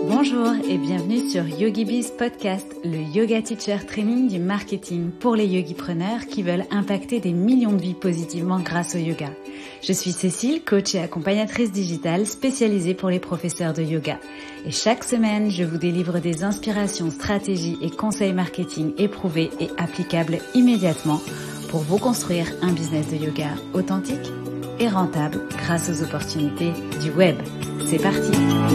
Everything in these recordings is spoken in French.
Bonjour et bienvenue sur YogiBiz Podcast, le yoga teacher training du marketing pour les yogipreneurs qui veulent impacter des millions de vies positivement grâce au yoga. Je suis Cécile, coach et accompagnatrice digitale spécialisée pour les professeurs de yoga. Et chaque semaine, je vous délivre des inspirations, stratégies et conseils marketing éprouvés et applicables immédiatement pour vous construire un business de yoga authentique et rentable grâce aux opportunités du web. C'est parti!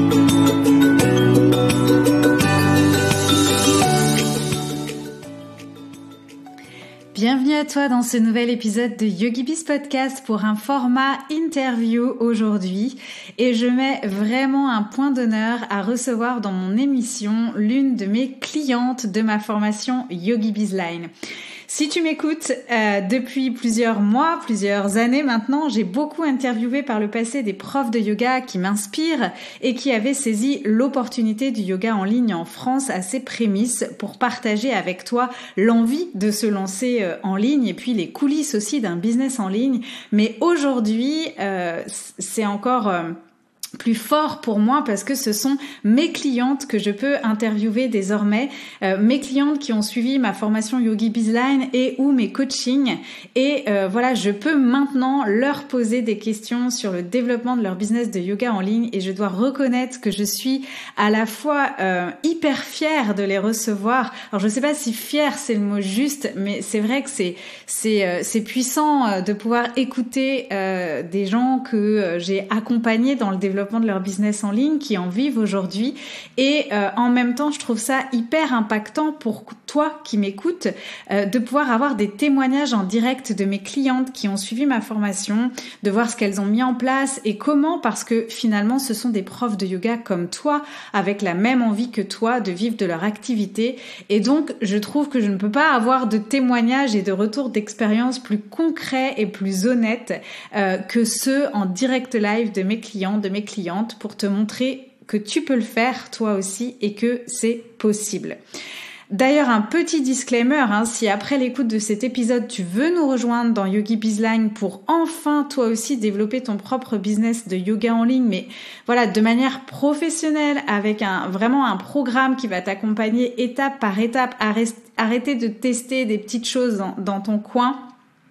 Bienvenue à toi dans ce nouvel épisode de YogiBiz Podcast pour un format interview aujourd'hui. Et je mets vraiment un point d'honneur à recevoir dans mon émission l'une de mes clientes de ma formation YogiBiz Line. Si tu m'écoutes depuis plusieurs mois, plusieurs années maintenant, j'ai beaucoup interviewé par le passé des profs de yoga qui m'inspirent et qui avaient saisi l'opportunité du yoga en ligne en France à ses prémices pour partager avec toi l'envie de se lancer en ligne et puis les coulisses aussi d'un business en ligne. Mais aujourd'hui, c'est encore plus fort pour moi parce que ce sont mes clientes que je peux interviewer désormais, mes clientes qui ont suivi ma formation YogiBiz Line et ou mes coachings et voilà, je peux maintenant leur poser des questions sur le développement de leur business de yoga en ligne et je dois reconnaître que je suis à la fois hyper fière de les recevoir. Alors je sais pas si fière c'est le mot juste, mais c'est vrai que c'est puissant de pouvoir écouter des gens que j'ai accompagnés dans le développement de leur business en ligne, qui en vivent aujourd'hui. Et en même temps, je trouve ça hyper impactant pour toi qui m'écoutes, de pouvoir avoir des témoignages en direct de mes clientes qui ont suivi ma formation, de voir ce qu'elles ont mis en place et comment, parce que finalement, ce sont des profs de yoga comme toi, avec la même envie que toi de vivre de leur activité. Et donc, je trouve que je ne peux pas avoir de témoignages et de retours d'expérience plus concrets et plus honnêtes que ceux en direct live de mes clients, de mes clientes, pour te montrer que tu peux le faire toi aussi et que c'est possible. D'ailleurs, un petit disclaimer, si après l'écoute de cet épisode, tu veux nous rejoindre dans YogiBiz Line pour enfin toi aussi développer ton propre business de yoga en ligne, mais voilà, de manière professionnelle, avec vraiment un programme qui va t'accompagner étape par étape, arrêter de tester des petites choses dans ton coin.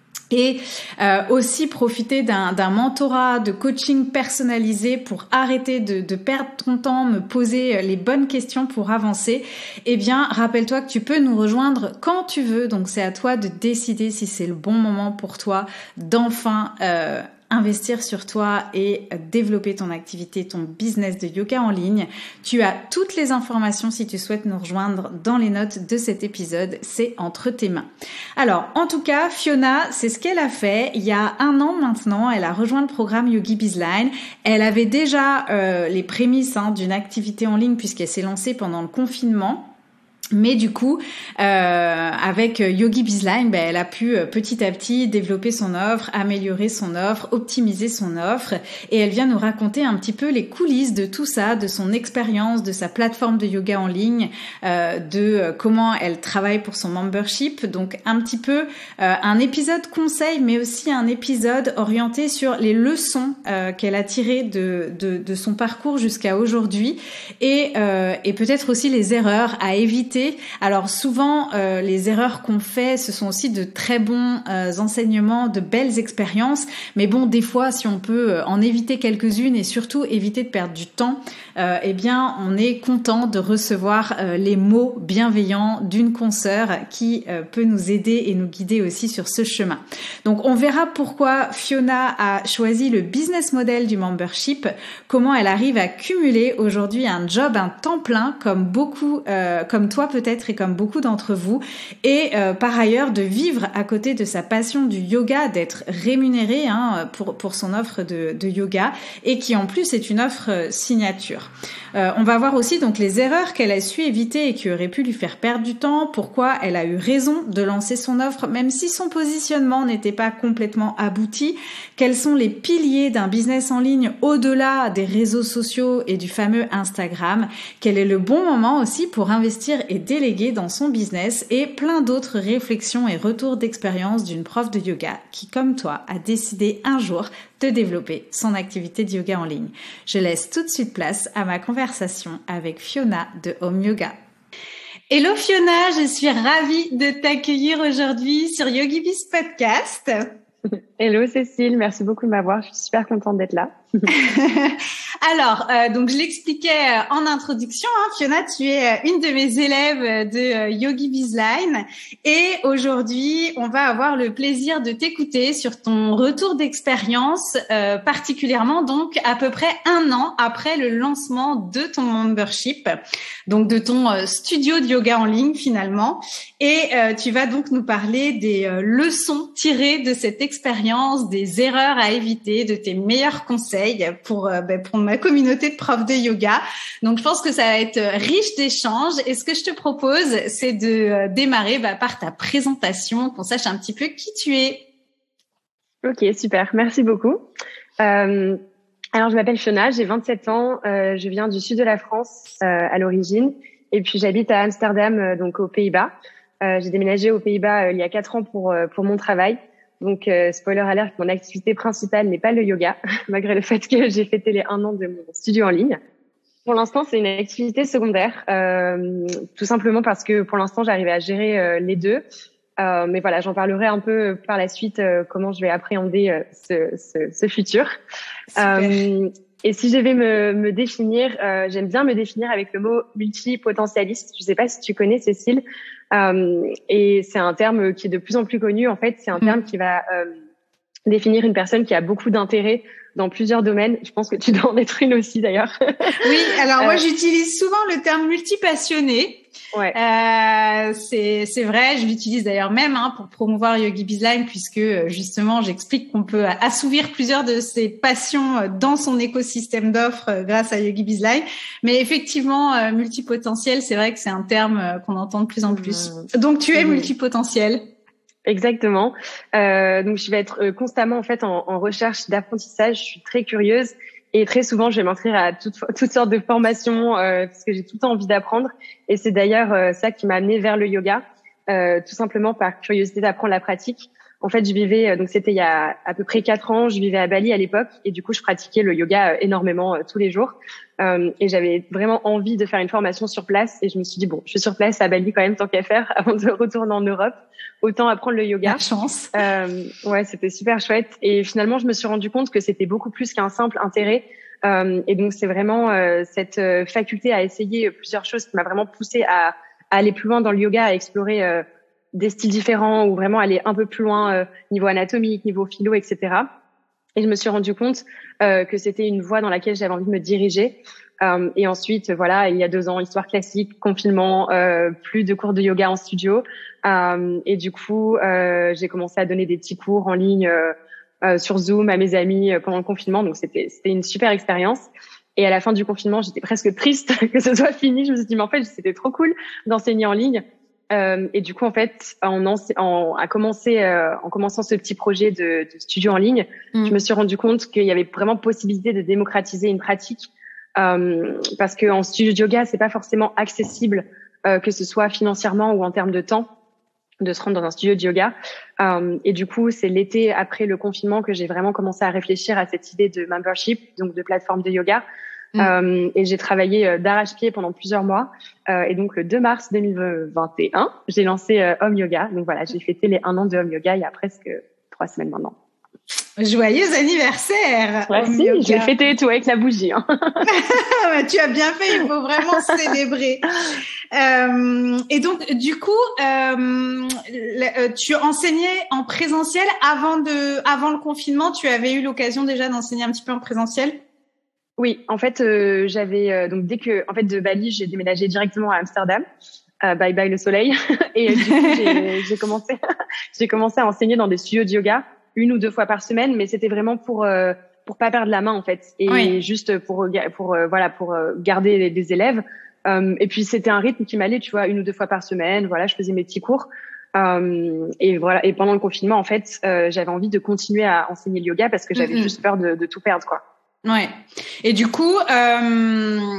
Et aussi profiter d'un mentorat, de coaching personnalisé pour arrêter de perdre ton temps, me poser les bonnes questions pour avancer. Eh bien, rappelle-toi que tu peux nous rejoindre quand tu veux. Donc, c'est à toi de décider si c'est le bon moment pour toi d'enfin investir sur toi et développer ton activité, ton business de yoga en ligne. Tu as toutes les informations si tu souhaites nous rejoindre dans les notes de cet épisode. C'est entre tes mains. Alors, en tout cas, Fiona, c'est ce qu'elle a fait. Il y a 1 an maintenant, elle a rejoint le programme YogiBiz Line. Elle avait déjà les prémices d'une activité en ligne puisqu'elle s'est lancée pendant le confinement. Mais du coup, avec YogiBiz Line, elle a pu petit à petit développer son offre, améliorer son offre, optimiser son offre. Et elle vient nous raconter un petit peu les coulisses de tout ça, de son expérience, de sa plateforme de yoga en ligne, de comment elle travaille pour son membership. Donc un petit peu un épisode conseil, mais aussi un épisode orienté sur les leçons qu'elle a tirées de son parcours jusqu'à aujourd'hui et peut-être aussi les erreurs à éviter. Alors souvent, les erreurs qu'on fait, ce sont aussi de très bons enseignements, de belles expériences. Mais bon, des fois, si on peut en éviter quelques-unes et surtout éviter de perdre du temps, eh bien, on est content de recevoir les mots bienveillants d'une consoeur qui peut nous aider et nous guider aussi sur ce chemin. Donc, on verra pourquoi Fiona a choisi le business model du membership, comment elle arrive à cumuler aujourd'hui un job, un temps plein, comme beaucoup, comme toi peut-être et comme beaucoup d'entre vous, et par ailleurs de vivre à côté de sa passion du yoga, d'être rémunérée pour son offre de yoga et qui en plus est une offre signature. On va voir aussi donc les erreurs qu'elle a su éviter et qui auraient pu lui faire perdre du temps, pourquoi elle a eu raison de lancer son offre même si son positionnement n'était pas complètement abouti, quels sont les piliers d'un business en ligne au-delà des réseaux sociaux et du fameux Instagram, quel est le bon moment aussi pour investir et et déléguer dans son business et plein d'autres réflexions et retours d'expérience d'une prof de yoga qui, comme toi, a décidé un jour de développer son activité de yoga en ligne. Je laisse tout de suite place à ma conversation avec Fiona de Home Yoga. Hello Fiona, je suis ravie de t'accueillir aujourd'hui sur YogiBiz Podcast. Hello Cécile, merci beaucoup de m'avoir, je suis super contente d'être là. Alors, donc je l'expliquais en introduction, Fiona, tu es une de mes élèves de YogiBiz Line et aujourd'hui, on va avoir le plaisir de t'écouter sur ton retour d'expérience, particulièrement donc à peu près 1 an après le lancement de ton membership, donc de ton studio de yoga en ligne finalement. Et tu vas donc nous parler des leçons tirées de cette expérience, des erreurs à éviter, de tes meilleurs conseils pour ma communauté de profs de yoga. Donc, je pense que ça va être riche d'échanges. Et ce que je te propose, c'est de démarrer par ta présentation, qu'on sache un petit peu qui tu es. Ok, super. Merci beaucoup. Alors, je m'appelle Fiona, j'ai 27 ans. Je viens du sud de la France à l'origine. Et puis, j'habite à Amsterdam, donc aux Pays-Bas. J'ai déménagé aux Pays-Bas il y a 4 ans pour mon travail. Donc, spoiler alert, mon activité principale n'est pas le yoga, malgré le fait que j'ai fêté les 1 an de mon studio en ligne. Pour l'instant, c'est une activité secondaire, tout simplement parce que pour l'instant, j'arrive à gérer les deux. Mais voilà, j'en parlerai un peu par la suite, comment je vais appréhender ce futur. Et si je vais me définir, j'aime bien me définir avec le mot multipotentialiste. Je ne sais pas si tu connais, Cécile. Et c'est un terme qui est de plus en plus connu. En fait, c'est un terme qui va définir une personne qui a beaucoup d'intérêt dans plusieurs domaines. Je pense que tu dois en être une aussi, d'ailleurs. Oui, alors moi, j'utilise souvent le terme multipassionné. Ouais. C'est vrai, je l'utilise d'ailleurs même pour promouvoir YogiBiz Line puisque justement, j'explique qu'on peut assouvir plusieurs de ses passions dans son écosystème d'offres grâce à YogiBiz Line. Mais effectivement, multipotentiel, c'est vrai que c'est un terme qu'on entend de plus en plus. Donc, tu es multipotentiel. Exactement. Donc, je vais être constamment en fait en recherche d'apprentissage. Je suis très curieuse et très souvent, je vais m'inscrire à toutes sortes de formations parce que j'ai tout le temps envie d'apprendre. Et c'est d'ailleurs ça qui m'a amenée vers le yoga, tout simplement par curiosité d'apprendre la pratique. En fait, je vivais, donc c'était il y a à peu près 4 ans, je vivais à Bali à l'époque et du coup, je pratiquais le yoga énormément tous les jours. Et j'avais vraiment envie de faire une formation sur place et je me suis dit, bon, je suis sur place à Bali quand même, tant qu'à faire, avant de retourner en Europe. Autant apprendre le yoga. La chance. Ouais, c'était super chouette. Et finalement, je me suis rendu compte que c'était beaucoup plus qu'un simple intérêt. Et donc, c'est vraiment cette faculté à essayer plusieurs choses qui m'a vraiment poussée à aller plus loin dans le yoga, à explorer des styles différents ou vraiment aller un peu plus loin niveau anatomique, niveau philo, etc. Et je me suis rendu compte que c'était une voie dans laquelle j'avais envie de me diriger. Et ensuite, voilà, il y a 2 ans, histoire classique, confinement, plus de cours de yoga en studio. Et du coup, j'ai commencé à donner des petits cours en ligne sur Zoom à mes amis pendant le confinement. Donc, c'était une super expérience. Et à la fin du confinement, j'étais presque triste que ce soit fini. Je me suis dit, mais en fait, c'était trop cool d'enseigner en ligne. Et du coup, en fait, en commençant ce petit projet de studio en ligne, je me suis rendu compte qu'il y avait vraiment possibilité de démocratiser une pratique. Parce que en studio de yoga, c'est pas forcément accessible, que ce soit financièrement ou en termes de temps, de se rendre dans un studio de yoga. Et du coup, c'est l'été après le confinement que j'ai vraiment commencé à réfléchir à cette idée de membership, donc de plateforme de yoga. Et j'ai travaillé d'arrache-pied pendant plusieurs mois. Et donc, le 2 mars 2021, j'ai lancé Home Yoga. Donc voilà, j'ai fêté les 1 an de Home Yoga il y a presque 3 semaines maintenant. Joyeux anniversaire! Merci, je l'ai fêté et tout avec la bougie. Tu as bien fait, il faut vraiment célébrer. Et donc, du coup, tu enseignais en présentiel avant le confinement. Tu avais eu l'occasion déjà d'enseigner un petit peu en présentiel? Oui, en fait, j'avais donc dès que, en fait, de Bali, j'ai déménagé directement à Amsterdam. Bye bye le soleil. Et du coup, j'ai commencé à enseigner dans des studios de yoga 1 ou 2 fois par semaine, mais c'était vraiment pour pas perdre la main en fait, et juste pour garder des élèves. Et puis c'était un rythme qui m'allait, tu vois, 1 ou 2 fois par semaine. Voilà, je faisais mes petits cours. Et voilà. Et pendant le confinement, en fait, j'avais envie de continuer à enseigner le yoga parce que j'avais juste peur de tout perdre, quoi. Ouais. Et du coup,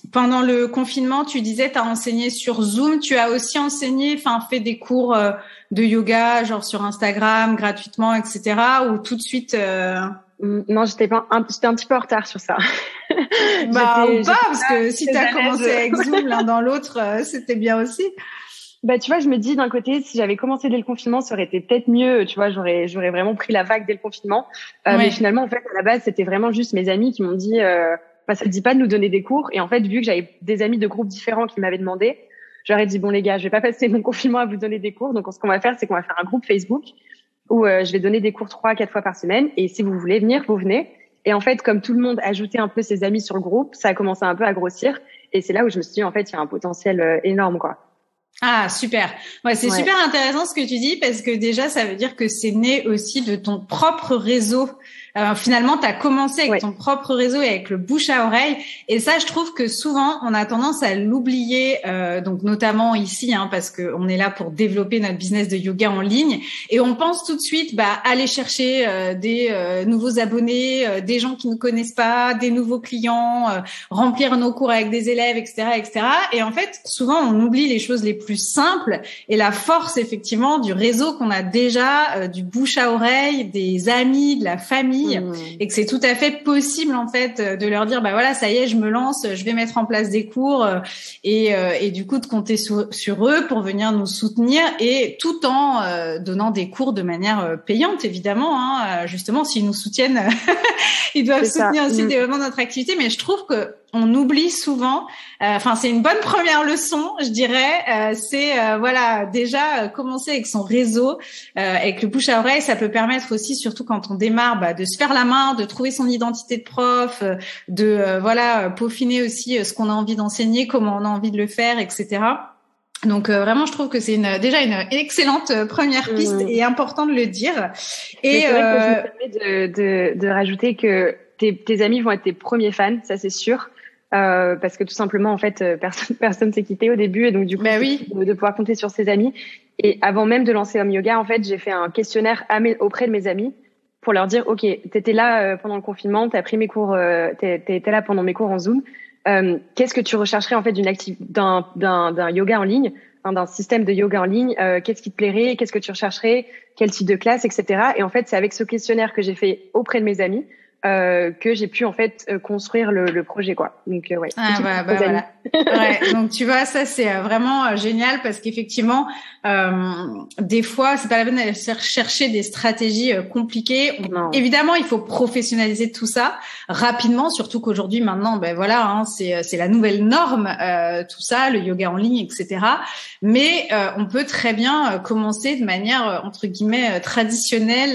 pendant le confinement, tu disais, tu as enseigné sur Zoom. Tu as aussi enseigné, fait des cours de yoga, genre sur Instagram, gratuitement, etc. Ou tout de suite Non, j'étais un petit peu en retard sur ça. Ou pas, parce que si tu as commencé avec Zoom l'un dans l'autre, c'était bien aussi. Bah, tu vois, je me dis d'un côté, si j'avais commencé dès le confinement, ça aurait été peut-être mieux. Tu vois, j'aurais vraiment pris la vague dès le confinement. Mais finalement, en fait, à la base, c'était vraiment juste mes amis qui m'ont dit, ça te dit pas de nous donner des cours. Et en fait, vu que j'avais des amis de groupes différents qui m'avaient demandé, j'aurais dit, bon les gars, je vais pas passer mon confinement à vous donner des cours. Donc, ce qu'on va faire, c'est qu'on va faire un groupe Facebook où je vais donner des cours 3 à 4 fois par semaine. Et si vous voulez venir, vous venez. Et en fait, comme tout le monde ajoutait un peu ses amis sur le groupe, ça a commencé un peu à grossir. Et c'est là où je me suis dit, en fait, il y a un potentiel énorme, quoi. Ah, super. Ouais, c'est super intéressant ce que tu dis parce que déjà, ça veut dire que c'est né aussi de ton propre réseau. Finalement, tu as commencé avec ton propre réseau et avec le bouche à oreille. Et ça, je trouve que souvent, on a tendance à l'oublier, donc notamment ici, parce que on est là pour développer notre business de yoga en ligne. Et on pense tout de suite aller chercher des nouveaux abonnés, des gens qui ne connaissent pas, des nouveaux clients, remplir nos cours avec des élèves, etc., etc. Et en fait, souvent, on oublie les choses les plus simples et la force, effectivement, du réseau qu'on a déjà, du bouche à oreille, des amis, de la famille. Et que c'est tout à fait possible en fait de leur dire voilà, ça y est, je me lance, je vais mettre en place des cours et du coup de compter sur eux pour venir nous soutenir et tout en donnant des cours de manière payante évidemment, justement s'ils nous soutiennent ils doivent soutenir aussi le développement de notre activité, mais je trouve que on oublie souvent, c'est une bonne première leçon, je dirais, c'est déjà commencer avec son réseau, avec le bouche à oreille, ça peut permettre aussi, surtout quand on démarre, de se faire la main, de trouver son identité de prof, de peaufiner aussi ce qu'on a envie d'enseigner, comment on a envie de le faire, etc. Donc vraiment, je trouve que c'est déjà une excellente première piste et important de le dire. Et c'est vrai que je me permets de rajouter que tes amis vont être tes premiers fans, ça c'est sûr. Parce que tout simplement en fait personne s'est quitté au début et donc du coup de pouvoir compter sur ses amis. Et avant même de lancer Home Yoga, en fait j'ai fait un questionnaire auprès de mes amis pour leur dire ok, t'étais là pendant le confinement, t'as pris mes cours, t'étais là pendant mes cours en Zoom, qu'est-ce que tu rechercherais en fait d'un yoga en ligne, d'un système de yoga en ligne, qu'est-ce qui te plairait, qu'est-ce que tu rechercherais, quel type de classe, etc. Et en fait c'est avec ce questionnaire que j'ai fait auprès de mes amis que j'ai pu en fait construire le projet quoi. Donc voilà. Donc tu vois, ça c'est vraiment génial parce qu'effectivement des fois c'est pas la peine d'aller chercher des stratégies compliquées. Évidemment, il faut professionnaliser tout ça rapidement, surtout qu'aujourd'hui maintenant c'est la nouvelle norme, tout ça, le yoga en ligne, etc. Mais on peut très bien commencer de manière entre guillemets traditionnelle,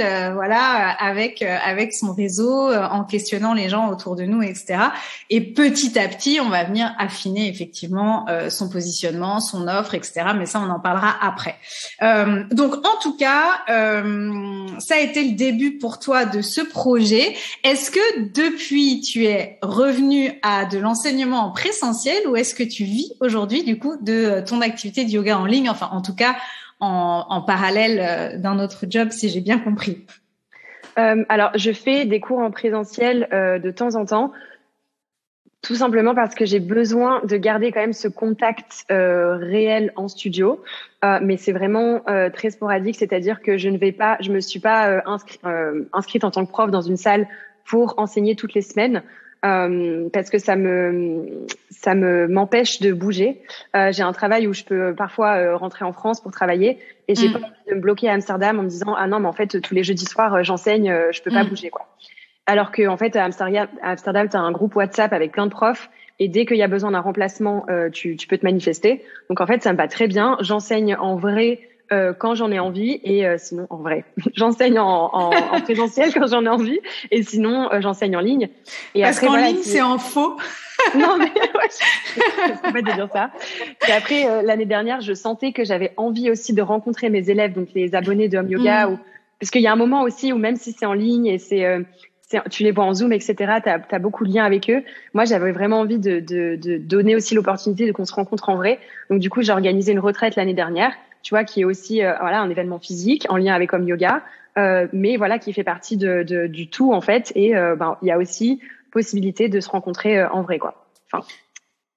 avec son réseau, en questionnant les gens autour de nous, etc. Et petit à petit, on va venir affiner effectivement son positionnement, son offre, etc. Mais ça, on en parlera après. Donc, en tout cas, ça a été le début pour toi de ce projet. Est-ce que depuis, tu es revenu à de l'enseignement en présentiel ou est-ce que tu vis aujourd'hui, du coup, de ton activité de yoga en ligne, enfin, en tout cas, en parallèle d'un autre job, si j'ai bien compris? Alors, je fais des cours en présentiel de temps en temps, tout simplement parce que j'ai besoin de garder quand même ce contact réel en studio, mais c'est vraiment très sporadique, c'est-à-dire que je me suis pas inscrite en tant que prof dans une salle pour enseigner toutes les semaines. Parce que ça m'empêche de bouger. J'ai un travail où je peux parfois rentrer en France pour travailler et j'ai pas envie de me bloquer à Amsterdam en me disant ah non mais en fait tous les jeudis soirs j'enseigne, je peux pas bouger quoi. Alors que en fait à Amsterdam t'as un groupe WhatsApp avec plein de profs et dès qu'il y a besoin d'un remplacement tu peux te manifester. Donc en fait ça me va très bien. J'enseigne en vrai quand j'en ai envie et sinon en vrai j'enseigne en présentiel quand j'en ai envie et sinon j'enseigne en ligne et parce qu'en ligne c'est en faux. Non mais c'est pas de dire ça. Et après l'année dernière je sentais que j'avais envie aussi de rencontrer mes élèves, donc les abonnés de Home Yoga parce qu'il y a un moment aussi où même si c'est en ligne et tu les vois en Zoom, etc., t'as beaucoup de liens avec eux. Moi, j'avais vraiment envie de donner aussi l'opportunité de qu'on se rencontre en vrai. Donc, du coup, j'ai organisé une retraite l'année dernière, tu vois, qui est aussi un événement physique en lien avec Home Yoga, mais voilà, qui fait partie du tout en fait. Et il y a aussi possibilité de se rencontrer en vrai, quoi. Enfin.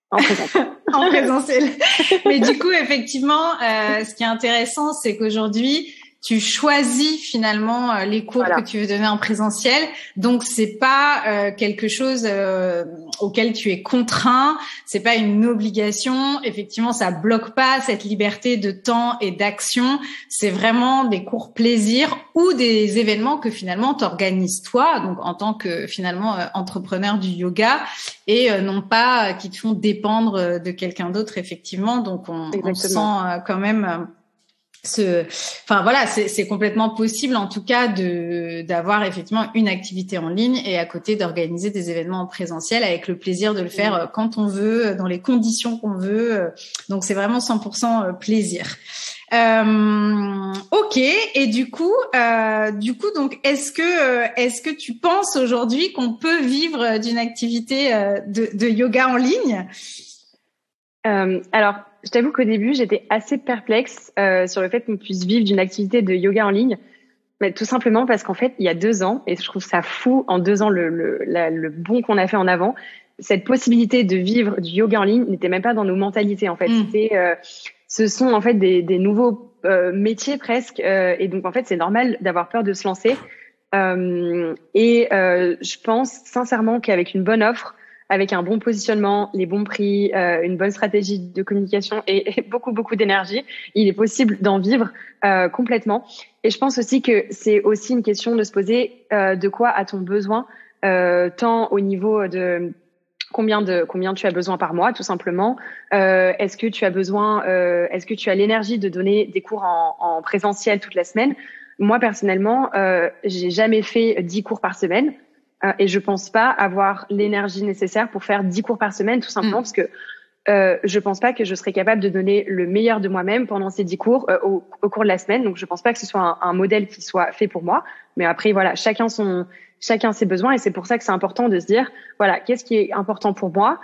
En présentiel. En présentiel. Mais du coup, effectivement, ce qui est intéressant, c'est qu'aujourd'hui, tu choisis finalement les cours que tu veux donner en présentiel. Donc, c'est pas quelque chose auquel tu es contraint. C'est pas une obligation. Effectivement, ça bloque pas cette liberté de temps et d'action. C'est vraiment des cours plaisir ou des événements que finalement t'organises toi, donc en tant que finalement entrepreneur du yoga, et non pas qui te font dépendre de quelqu'un d'autre. Effectivement, donc on sent quand même. Enfin voilà, c'est complètement possible en tout cas d'avoir effectivement une activité en ligne et à côté d'organiser des événements en présentiel avec le plaisir de le faire quand on veut, dans les conditions qu'on veut. Donc c'est vraiment 100% plaisir. Ok. Et du coup, donc est-ce que tu penses aujourd'hui qu'on peut vivre d'une activité de yoga en ligne? Alors, je t'avoue qu'au début, j'étais assez perplexe sur le fait qu'on puisse vivre d'une activité de yoga en ligne, mais tout simplement parce qu'en fait, il y a 2 ans, et je trouve ça fou en 2 ans le bond qu'on a fait en avant, cette possibilité de vivre du yoga en ligne n'était même pas dans nos mentalités en fait. Ce sont en fait des nouveaux métiers presque, et donc en fait, c'est normal d'avoir peur de se lancer. Je pense sincèrement qu'avec une bonne offre, avec un bon positionnement, les bons prix, une bonne stratégie de communication et beaucoup d'énergie, il est possible d'en vivre complètement. Et je pense aussi que c'est aussi une question de se poser de quoi a-t-on besoin, tant au niveau de combien tu as besoin par mois, tout simplement. Est-ce que tu as l'énergie de donner des cours en présentiel toute la semaine? Moi personnellement, j'ai jamais fait 10 cours par semaine. Et je pense pas avoir l'énergie nécessaire pour faire 10 cours par semaine, tout simplement parce que je pense pas que je serais capable de donner le meilleur de moi-même pendant ces 10 cours au cours de la semaine. Donc je pense pas que ce soit un modèle qui soit fait pour moi. Mais après voilà, chacun ses besoins, et c'est pour ça que c'est important de se dire voilà, qu'est-ce qui est important pour moi,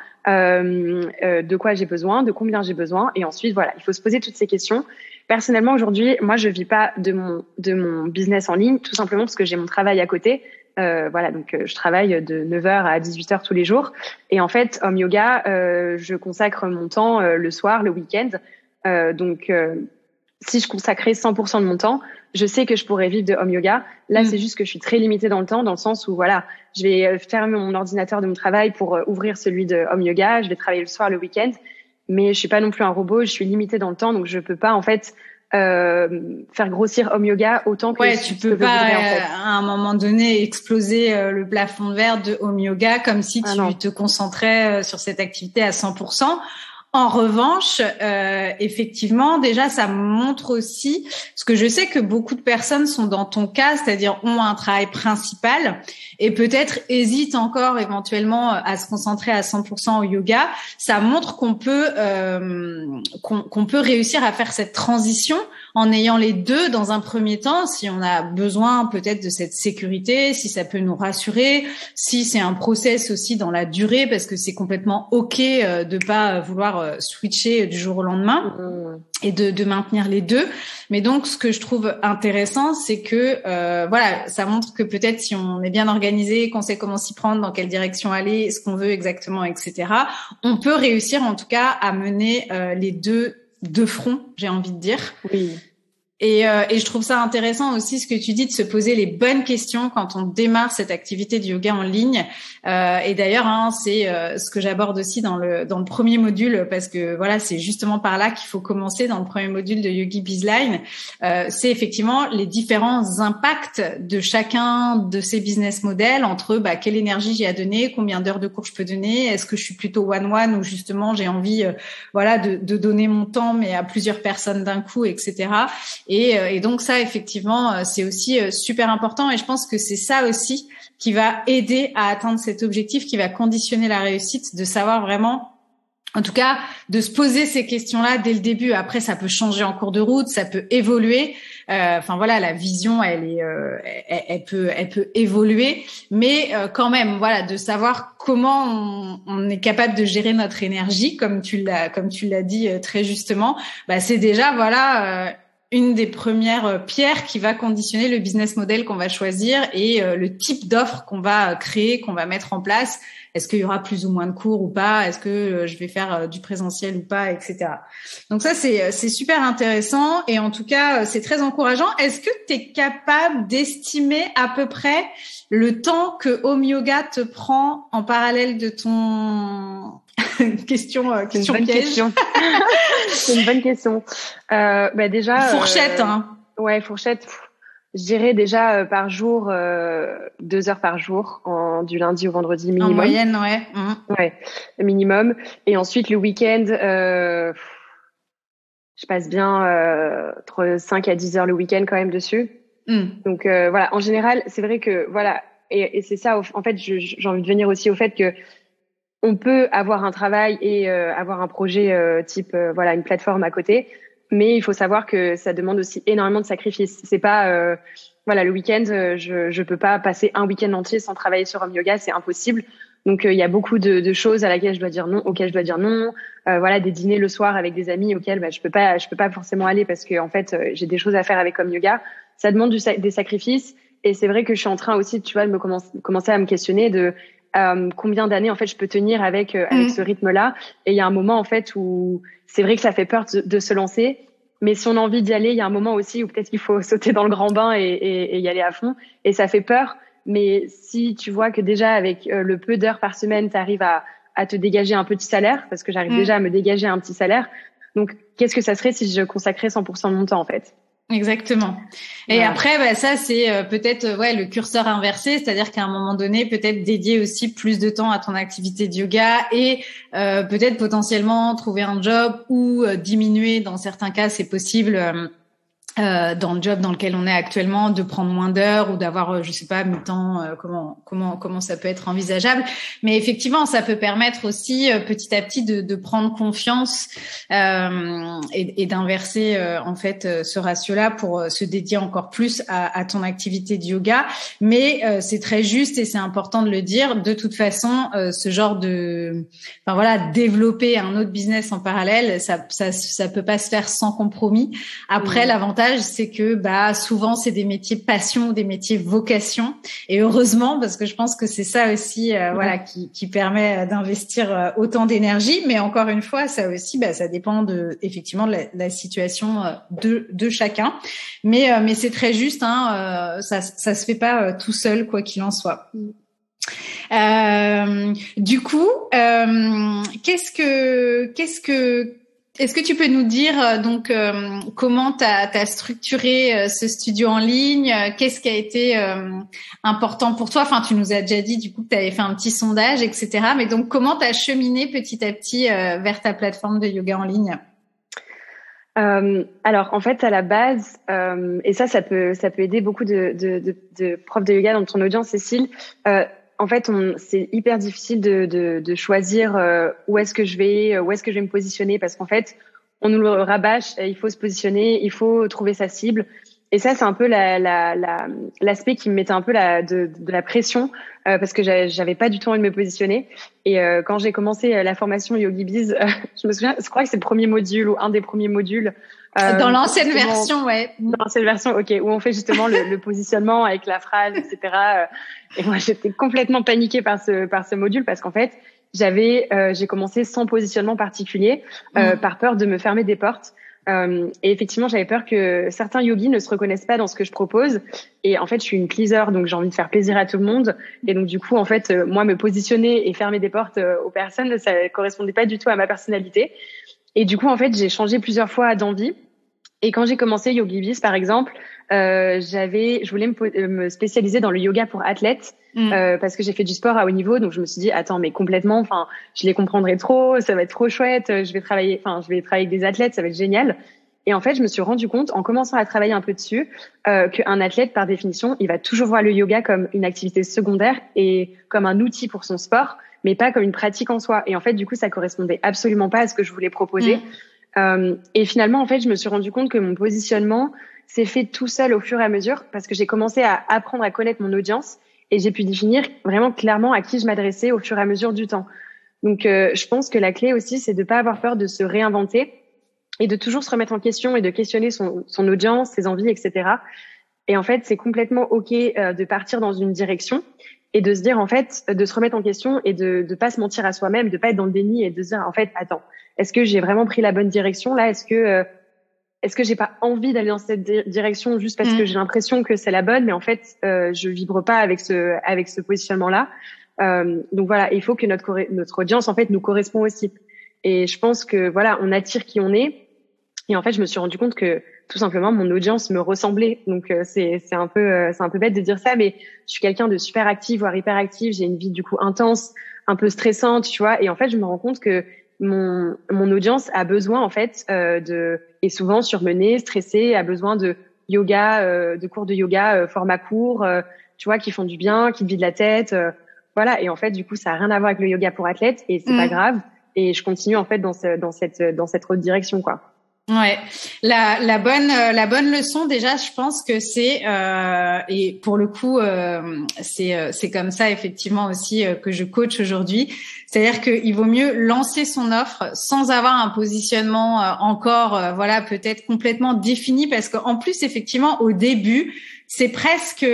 de quoi j'ai besoin, de combien j'ai besoin, et ensuite voilà, il faut se poser toutes ces questions. Personnellement aujourd'hui, moi je vis pas de mon business en ligne, tout simplement parce que j'ai mon travail à côté. Voilà, donc je travaille de 9h à 18h tous les jours, et en fait Home Yoga, je consacre mon temps le soir, le week-end, donc si je consacrais 100% de mon temps, je sais que je pourrais vivre de Home Yoga. Là, c'est juste que je suis très limitée dans le temps, dans le sens où voilà, je vais fermer mon ordinateur de mon travail pour ouvrir celui de Home Yoga, je vais travailler le soir, le week-end, mais je suis pas non plus un robot, je suis limitée dans le temps, donc je peux pas en fait faire grossir Home Yoga autant que tu peux pas en fait. À un moment donné exploser le plafond de verre de Home Yoga comme si tu te concentrais sur cette activité à 100%. En revanche, effectivement, déjà, ça montre aussi, parce que je sais que beaucoup de personnes sont dans ton cas, c'est-à-dire ont un travail principal et peut-être hésitent encore éventuellement à se concentrer à 100% au yoga. Ça montre qu'on peut réussir à faire cette transition en ayant les deux dans un premier temps, si on a besoin peut-être de cette sécurité, si ça peut nous rassurer, si c'est un process aussi dans la durée, parce que c'est complètement OK de pas vouloir switcher du jour au lendemain et de maintenir les deux. Mais donc, ce que je trouve intéressant, c'est que voilà, ça montre que peut-être si on est bien organisé, qu'on sait comment s'y prendre, dans quelle direction aller, ce qu'on veut exactement, etc., on peut réussir en tout cas à mener les deux de front, j'ai envie de dire. Oui. Et je trouve ça intéressant aussi ce que tu dis de se poser les bonnes questions quand on démarre cette activité de yoga en ligne. Et d'ailleurs, c'est ce que j'aborde aussi dans le premier module, parce que voilà, c'est justement par là qu'il faut commencer dans le premier module de Yogi Bizline. C'est effectivement les différents impacts de chacun de ces business models entre quelle énergie j'ai à donner, combien d'heures de cours je peux donner, est-ce que je suis plutôt one-one ou justement j'ai envie voilà de donner mon temps mais à plusieurs personnes d'un coup, etc. Et donc ça, effectivement, c'est aussi super important. Et je pense que c'est ça aussi qui va aider à atteindre cet objectif, qui va conditionner la réussite, de savoir vraiment, en tout cas, de se poser ces questions-là dès le début. Après, ça peut changer en cours de route, ça peut évoluer. Enfin voilà, la vision, elle peut évoluer, mais quand même, voilà, de savoir comment on est capable de gérer notre énergie, comme tu l'as dit très justement. C'est déjà voilà. une des premières pierres qui va conditionner le business model qu'on va choisir et le type d'offre qu'on va créer, qu'on va mettre en place. Est-ce qu'il y aura plus ou moins de cours ou pas? Est-ce que je vais faire du présentiel ou pas, etc. Donc ça, c'est super intéressant et en tout cas, c'est très encourageant. Est-ce que tu es capable d'estimer à peu près le temps que Home Yoga te prend en parallèle de ton question piège? Question. C'est une bonne question. Déjà fourchette, Ouais, fourchette. Je dirais déjà par jour 2 heures par jour du lundi au vendredi minimum. En moyenne, ouais. Ouais, minimum. Et ensuite le week-end, je passe bien entre 5 à 10 heures le week-end quand même dessus. Donc voilà, en général, c'est vrai que voilà, et c'est ça. En fait, j'ai envie de venir aussi au fait que on peut avoir un travail et avoir un projet type voilà, une plateforme à côté. Mais il faut savoir que ça demande aussi énormément de sacrifices. C'est pas voilà, le week-end, je peux pas passer un week-end entier sans travailler sur Home Yoga, c'est impossible. Donc il y a beaucoup de choses auxquelles je dois dire non. Voilà, des dîners le soir avec des amis auxquels je peux pas forcément aller parce que en fait j'ai des choses à faire avec Home Yoga. Ça demande des sacrifices et c'est vrai que je suis en train aussi, tu vois, de commencer à me questionner de combien d'années en fait je peux tenir avec ce rythme-là. Et il y a un moment en fait où c'est vrai que ça fait peur de se lancer, mais si on a envie d'y aller, il y a un moment aussi où peut-être qu'il faut sauter dans le grand bain et y aller à fond. Et ça fait peur, mais si tu vois que déjà avec le peu d'heures par semaine, tu arrives à te dégager un petit salaire, parce que j'arrive déjà à me dégager un petit salaire. Donc qu'est-ce que ça serait si je consacrais 100% de mon temps en fait? Exactement. Et après, ça c'est peut-être le curseur inversé, c'est-à-dire qu'à un moment donné, peut-être dédier aussi plus de temps à ton activité de yoga et peut-être potentiellement trouver un job ou diminuer, dans certains cas, c'est possible. Dans le job dans lequel on est actuellement, de prendre moins d'heures ou d'avoir, je sais pas, mi-temps, comment ça peut être envisageable. Mais effectivement, ça peut permettre aussi petit à petit de prendre confiance et d'inverser en fait ce ratio-là pour se dédier encore plus à ton activité de yoga. Mais c'est très juste et c'est important de le dire. De toute façon, ce genre développer un autre business en parallèle, ça peut pas se faire sans compromis. Après, l'avantage c'est que souvent c'est des métiers passion, des métiers vocation et heureusement parce que je pense que c'est ça aussi qui permet d'investir autant d'énergie, mais encore une fois ça aussi ça dépend effectivement de la situation de chacun, mais c'est très juste ça se fait pas tout seul quoi qu'il en soit. Du coup, est-ce que tu peux nous dire comment t'as structuré ce studio en ligne? Qu'est-ce qui a été important pour toi? Enfin, tu nous as déjà dit du coup que tu avais fait un petit sondage, etc. Mais donc, comment t'as cheminé petit à petit vers ta plateforme de yoga en ligne? Alors, en fait, à la base, et ça peut aider beaucoup de profs de yoga dans ton audience, Cécile. En fait, c'est hyper difficile de choisir où est-ce que je vais me positionner parce qu'en fait, on nous le rabâche, il faut se positionner, il faut trouver sa cible. Et ça, c'est un peu l'aspect qui me mettait un peu de la pression parce que j'avais pas du tout envie de me positionner. Et quand j'ai commencé la formation YogiBiz, je me souviens, je crois que c'est le premier module ou un des premiers modules. Dans l'ancienne version, ouais. Dans l'ancienne version, ok, où on fait justement le positionnement avec la phrase, etc. Et moi, j'étais complètement paniquée par ce module parce qu'en fait, j'ai commencé sans positionnement particulier, par peur de me fermer des portes. Et effectivement, j'avais peur que certains yogis ne se reconnaissent pas dans ce que je propose. Et en fait, je suis une pleaser, donc j'ai envie de faire plaisir à tout le monde. Et donc, du coup, en fait, moi, me positionner et fermer des portes aux personnes, ça correspondait pas du tout à ma personnalité. Et du coup, en fait, j'ai changé plusieurs fois d'envie. Et quand j'ai commencé YogiBiz, par exemple, je voulais me spécialiser dans le yoga pour athlètes parce que j'ai fait du sport à haut niveau. Donc, je me suis dit, attends, mais complètement, enfin, je les comprendrai trop, ça va être trop chouette. Je vais travailler avec des athlètes, ça va être génial. Et en fait, je me suis rendu compte, en commençant à travailler un peu dessus, qu'un athlète, par définition, il va toujours voir le yoga comme une activité secondaire et comme un outil pour son sport, mais pas comme une pratique en soi. Et en fait, du coup, ça correspondait absolument pas à ce que je voulais proposer. Et finalement, en fait, je me suis rendu compte que mon positionnement s'est fait tout seul au fur et à mesure parce que j'ai commencé à apprendre à connaître mon audience et j'ai pu définir vraiment clairement à qui je m'adressais au fur et à mesure du temps. Donc, je pense que la clé aussi, c'est de pas avoir peur de se réinventer et de toujours se remettre en question et de questionner son audience, ses envies, etc. Et en fait, c'est complètement OK de partir dans une direction et de se dire, en fait, de se remettre en question et de pas se mentir à soi-même, de pas être dans le déni et de se dire, en fait, attends, est-ce que j'ai vraiment pris la bonne direction là? Est-ce que j'ai pas envie d'aller dans cette direction juste parce que j'ai l'impression que c'est la bonne, mais en fait, je vibre pas avec ce positionnement-là. Donc voilà, il faut que notre audience, en fait, nous correspond aussi. Et je pense que voilà, on attire qui on est. Et en fait, je me suis rendu compte que tout simplement mon audience me ressemblait. Donc c'est un peu bête de dire ça, mais je suis quelqu'un de super actif, voire hyper actif. J'ai une vie du coup intense, un peu stressante, tu vois. Et en fait, je me rends compte que mon audience a besoin en fait est souvent surmenée, stressée, a besoin de yoga, de cours de yoga format court, tu vois, qui font du bien, qui te vident la tête, voilà. Et en fait, du coup, ça a rien à voir avec le yoga pour athlètes et c'est pas grave. Et je continue en fait dans cette autre direction, quoi. Ouais, la bonne leçon déjà, je pense que c'est et pour le coup c'est comme ça effectivement aussi que je coach aujourd'hui, c'est-à-dire qu'il vaut mieux lancer son offre sans avoir un positionnement encore voilà peut-être complètement défini, parce qu'en plus effectivement au début c'est presque,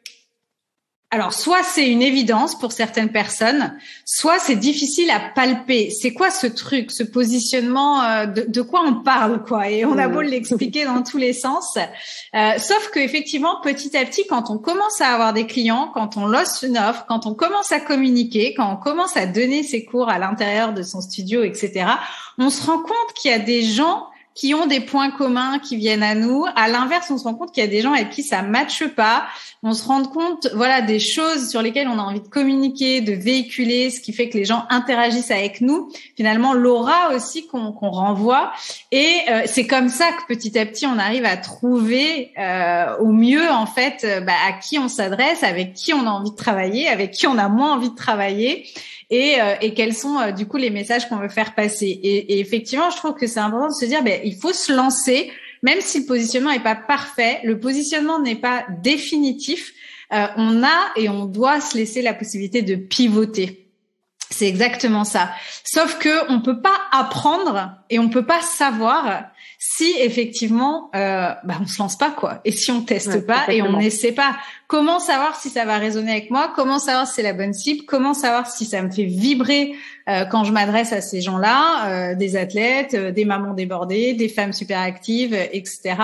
alors, soit c'est une évidence pour certaines personnes, soit c'est difficile à palper. C'est quoi ce truc, ce positionnement, de quoi on parle, quoi? Et on a beau l'expliquer dans tous les sens. Sauf que effectivement, petit à petit, quand on commence à avoir des clients, quand on lance une offre, quand on commence à communiquer, quand on commence à donner ses cours à l'intérieur de son studio, etc., on se rend compte qu'il y a des gens qui ont des points communs qui viennent à nous. À l'inverse, on se rend compte qu'il y a des gens avec qui ça matche pas. On se rend compte, voilà, des choses sur lesquelles on a envie de communiquer, de véhiculer, ce qui fait que les gens interagissent avec nous. Finalement, l'aura aussi qu'on renvoie. Et c'est comme ça que petit à petit, on arrive à trouver au mieux, en fait, à qui on s'adresse, avec qui on a envie de travailler, avec qui on a moins envie de travailler. Et quels sont du coup les messages qu'on veut faire passer. Et effectivement, je trouve que c'est important de se dire, il faut se lancer, même si le positionnement n'est pas parfait, le positionnement n'est pas définitif. On a et on doit se laisser la possibilité de pivoter. C'est exactement ça. Sauf que on peut pas apprendre et on peut pas savoir si effectivement on se lance pas, quoi. Et si on teste pas et on n'essaie pas. Comment savoir si ça va résonner avec moi? Comment savoir si c'est la bonne cible? Comment savoir si ça me fait vibrer quand je m'adresse à ces gens-là, des athlètes, des mamans débordées, des femmes super actives, etc.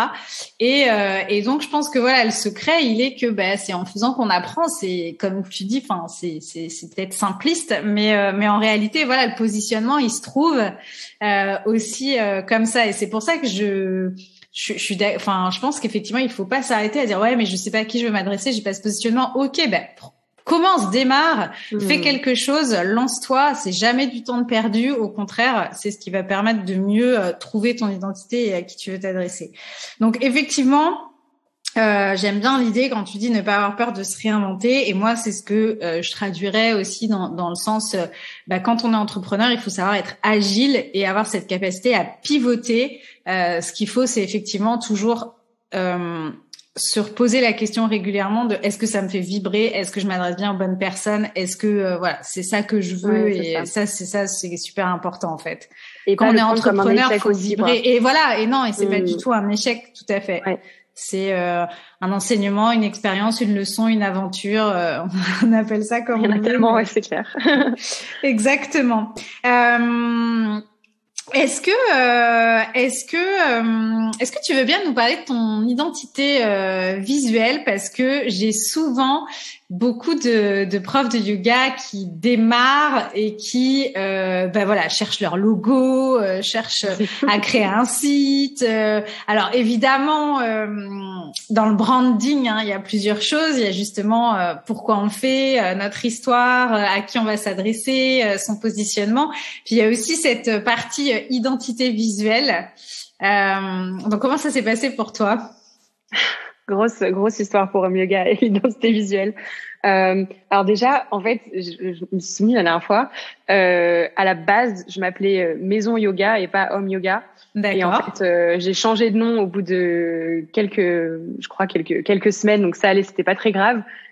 Et donc je pense que voilà, le secret, il est que c'est en faisant qu'on apprend. C'est comme tu dis, enfin c'est peut-être simpliste, mais en réalité voilà, le positionnement il se trouve aussi comme ça. Et c'est pour ça que je pense qu'effectivement il faut pas s'arrêter à dire ouais mais je sais pas à qui je veux m'adresser, j'ai pas ce positionnement. Ok, commence, démarre, fais quelque chose, lance-toi. C'est jamais du temps de perdu. Au contraire, c'est ce qui va permettre de mieux trouver ton identité et à qui tu veux t'adresser. Donc effectivement, j'aime bien l'idée quand tu dis ne pas avoir peur de se réinventer. Et moi, c'est ce que je traduirais aussi dans le sens, quand on est entrepreneur, il faut savoir être agile et avoir cette capacité à pivoter. Ce qu'il faut, c'est effectivement toujours se reposer la question régulièrement de est-ce que ça me fait vibrer, est-ce que je m'adresse bien aux bonnes personnes, est-ce que voilà, c'est ça que je veux. Ouais, et c'est super important en fait. Et quand on est entrepreneur, il faut vibrer. Et voilà, et non, et c'est pas du tout un échec, tout à fait. Ouais. C'est un enseignement, une expérience, une leçon, une aventure. On appelle ça comme on veut. Tellement, ouais, c'est clair. Exactement. Est-ce que tu veux bien nous parler de ton identité visuelle, parce que j'ai souvent beaucoup de profs de yoga qui démarrent et qui cherchent leur logo, cherchent à créer un site. Alors évidemment dans le branding, il y a plusieurs choses, il y a justement pourquoi on le fait, notre histoire, à qui on va s'adresser, son positionnement. Puis il y a aussi cette partie identité visuelle. Donc comment ça s'est passé pour toi? Grosse histoire pour yoga et l'identité visuelle. Alors déjà, en fait, je me suis souvenue la dernière fois, à la base, je m'appelais Maison Yoga et pas Home Yoga. D'accord. Et en fait, j'ai changé de nom au bout de quelques semaines, donc ça allait, c'était pas très grave.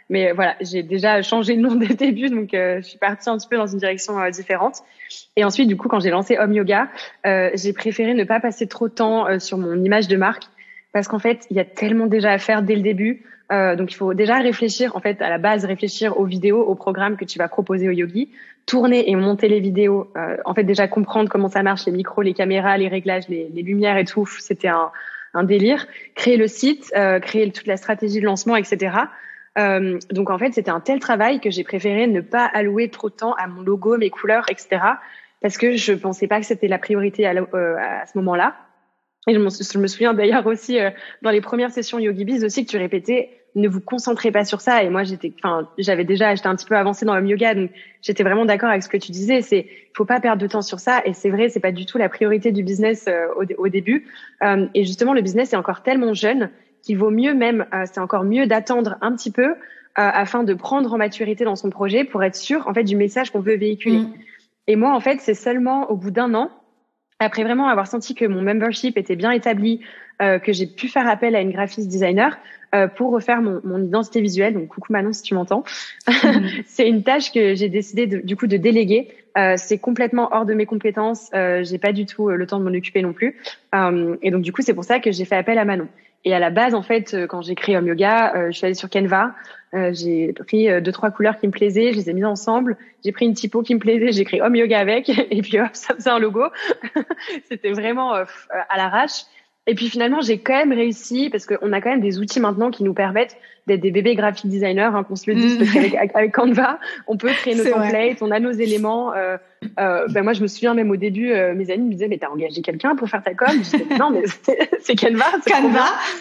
Mais voilà, j'ai déjà changé de nom dès le début, donc je suis partie un petit peu dans une direction différente. Et ensuite, du coup, quand j'ai lancé Home Yoga, j'ai préféré ne pas passer trop de temps sur mon image de marque parce qu'en fait, il y a tellement déjà à faire dès le début. Donc, il faut déjà réfléchir, en fait, à la base, réfléchir aux vidéos, aux programmes que tu vas proposer aux yogis, tourner et monter les vidéos. En fait, déjà comprendre comment ça marche, les micros, les caméras, les réglages, les lumières et tout. C'était un délire. Créer le site, créer toute la stratégie de lancement, etc. Donc, en fait, c'était un tel travail que j'ai préféré ne pas allouer trop de temps à mon logo, mes couleurs, etc. Parce que je pensais pas que c'était la priorité à ce moment-là. Et je me souviens d'ailleurs aussi dans les premières sessions YogiBiz aussi que tu répétais ne vous concentrez pas sur ça. Et moi j'étais j'étais un petit peu avancée dans le yoga, donc j'étais vraiment d'accord avec ce que tu disais. C'est faut pas perdre de temps sur ça. Et c'est vrai, c'est pas du tout la priorité du business au début. Et justement le business est encore tellement jeune qu'il vaut mieux même c'est encore mieux d'attendre un petit peu afin de prendre en maturité dans son projet pour être sûr en fait du message qu'on veut véhiculer. Et moi en fait c'est seulement au bout d'un an, après vraiment avoir senti que mon membership était bien établi, que j'ai pu faire appel à une graphiste designer pour refaire mon identité visuelle. Donc coucou Manon si tu m'entends. C'est une tâche que j'ai décidé du coup de déléguer. C'est complètement hors de mes compétences. J'ai pas du tout le temps de m'en occuper non plus. Et donc du coup c'est pour ça que j'ai fait appel à Manon. Et à la base en fait quand j'ai créé Home Yoga, je suis allée sur Canva. J'ai pris 2-3 couleurs qui me plaisaient, je les ai mises ensemble. J'ai pris une typo qui me plaisait, j'ai créé Home Yoga avec, et puis hop, ça faisait un logo. C'était vraiment à l'arrache. Et puis finalement, j'ai quand même réussi parce qu'on a quand même des outils maintenant qui nous permettent d'être des bébés graphic designers, hein, qu'on se le dise, parce qu'avec Canva, on peut créer nos templates, on a nos éléments. Moi, je me souviens même au début, mes amis me disaient mais t'as engagé quelqu'un pour faire ta com? Je disais non, mais c'est Canva, c'est Canva.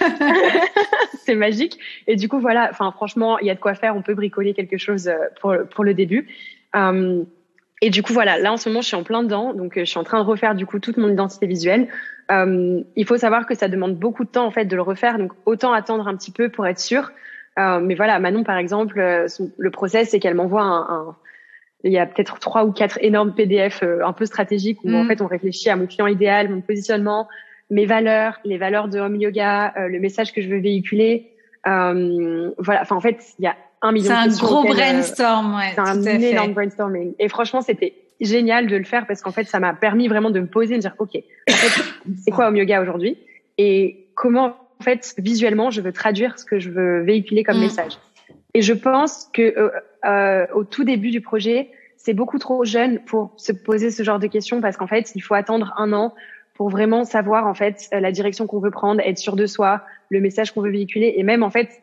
C'est magique. Et du coup, voilà. Enfin, franchement, il y a de quoi faire. On peut bricoler quelque chose pour le début. Et du coup, voilà. Là, en ce moment, je suis en plein dedans. Donc, je suis en train de refaire du coup toute mon identité visuelle. Il faut savoir que ça demande beaucoup de temps en fait de le refaire. Donc, autant attendre un petit peu pour être sûr. Mais voilà, Manon, par exemple, le process, c'est qu'elle m'envoie il y a peut-être 3 ou 4 énormes PDF un peu stratégiques où en fait on réfléchit à mon client idéal, mon positionnement, mes valeurs, les valeurs de Home Yoga, le message que je veux véhiculer. Voilà, enfin en fait il y a 1 million de questions. C'est un gros brainstorm, ouais. C'est un énorme brainstorming. Et franchement c'était génial de le faire parce qu'en fait ça m'a permis vraiment de me poser et de dire ok, en fait c'est quoi Home Yoga aujourd'hui et comment en fait visuellement je veux traduire ce que je veux véhiculer comme message. Et je pense que au tout début du projet, c'est beaucoup trop jeune pour se poser ce genre de questions parce qu'en fait, il faut attendre 1 an pour vraiment savoir en fait la direction qu'on veut prendre, être sûr de soi, le message qu'on veut véhiculer et même en fait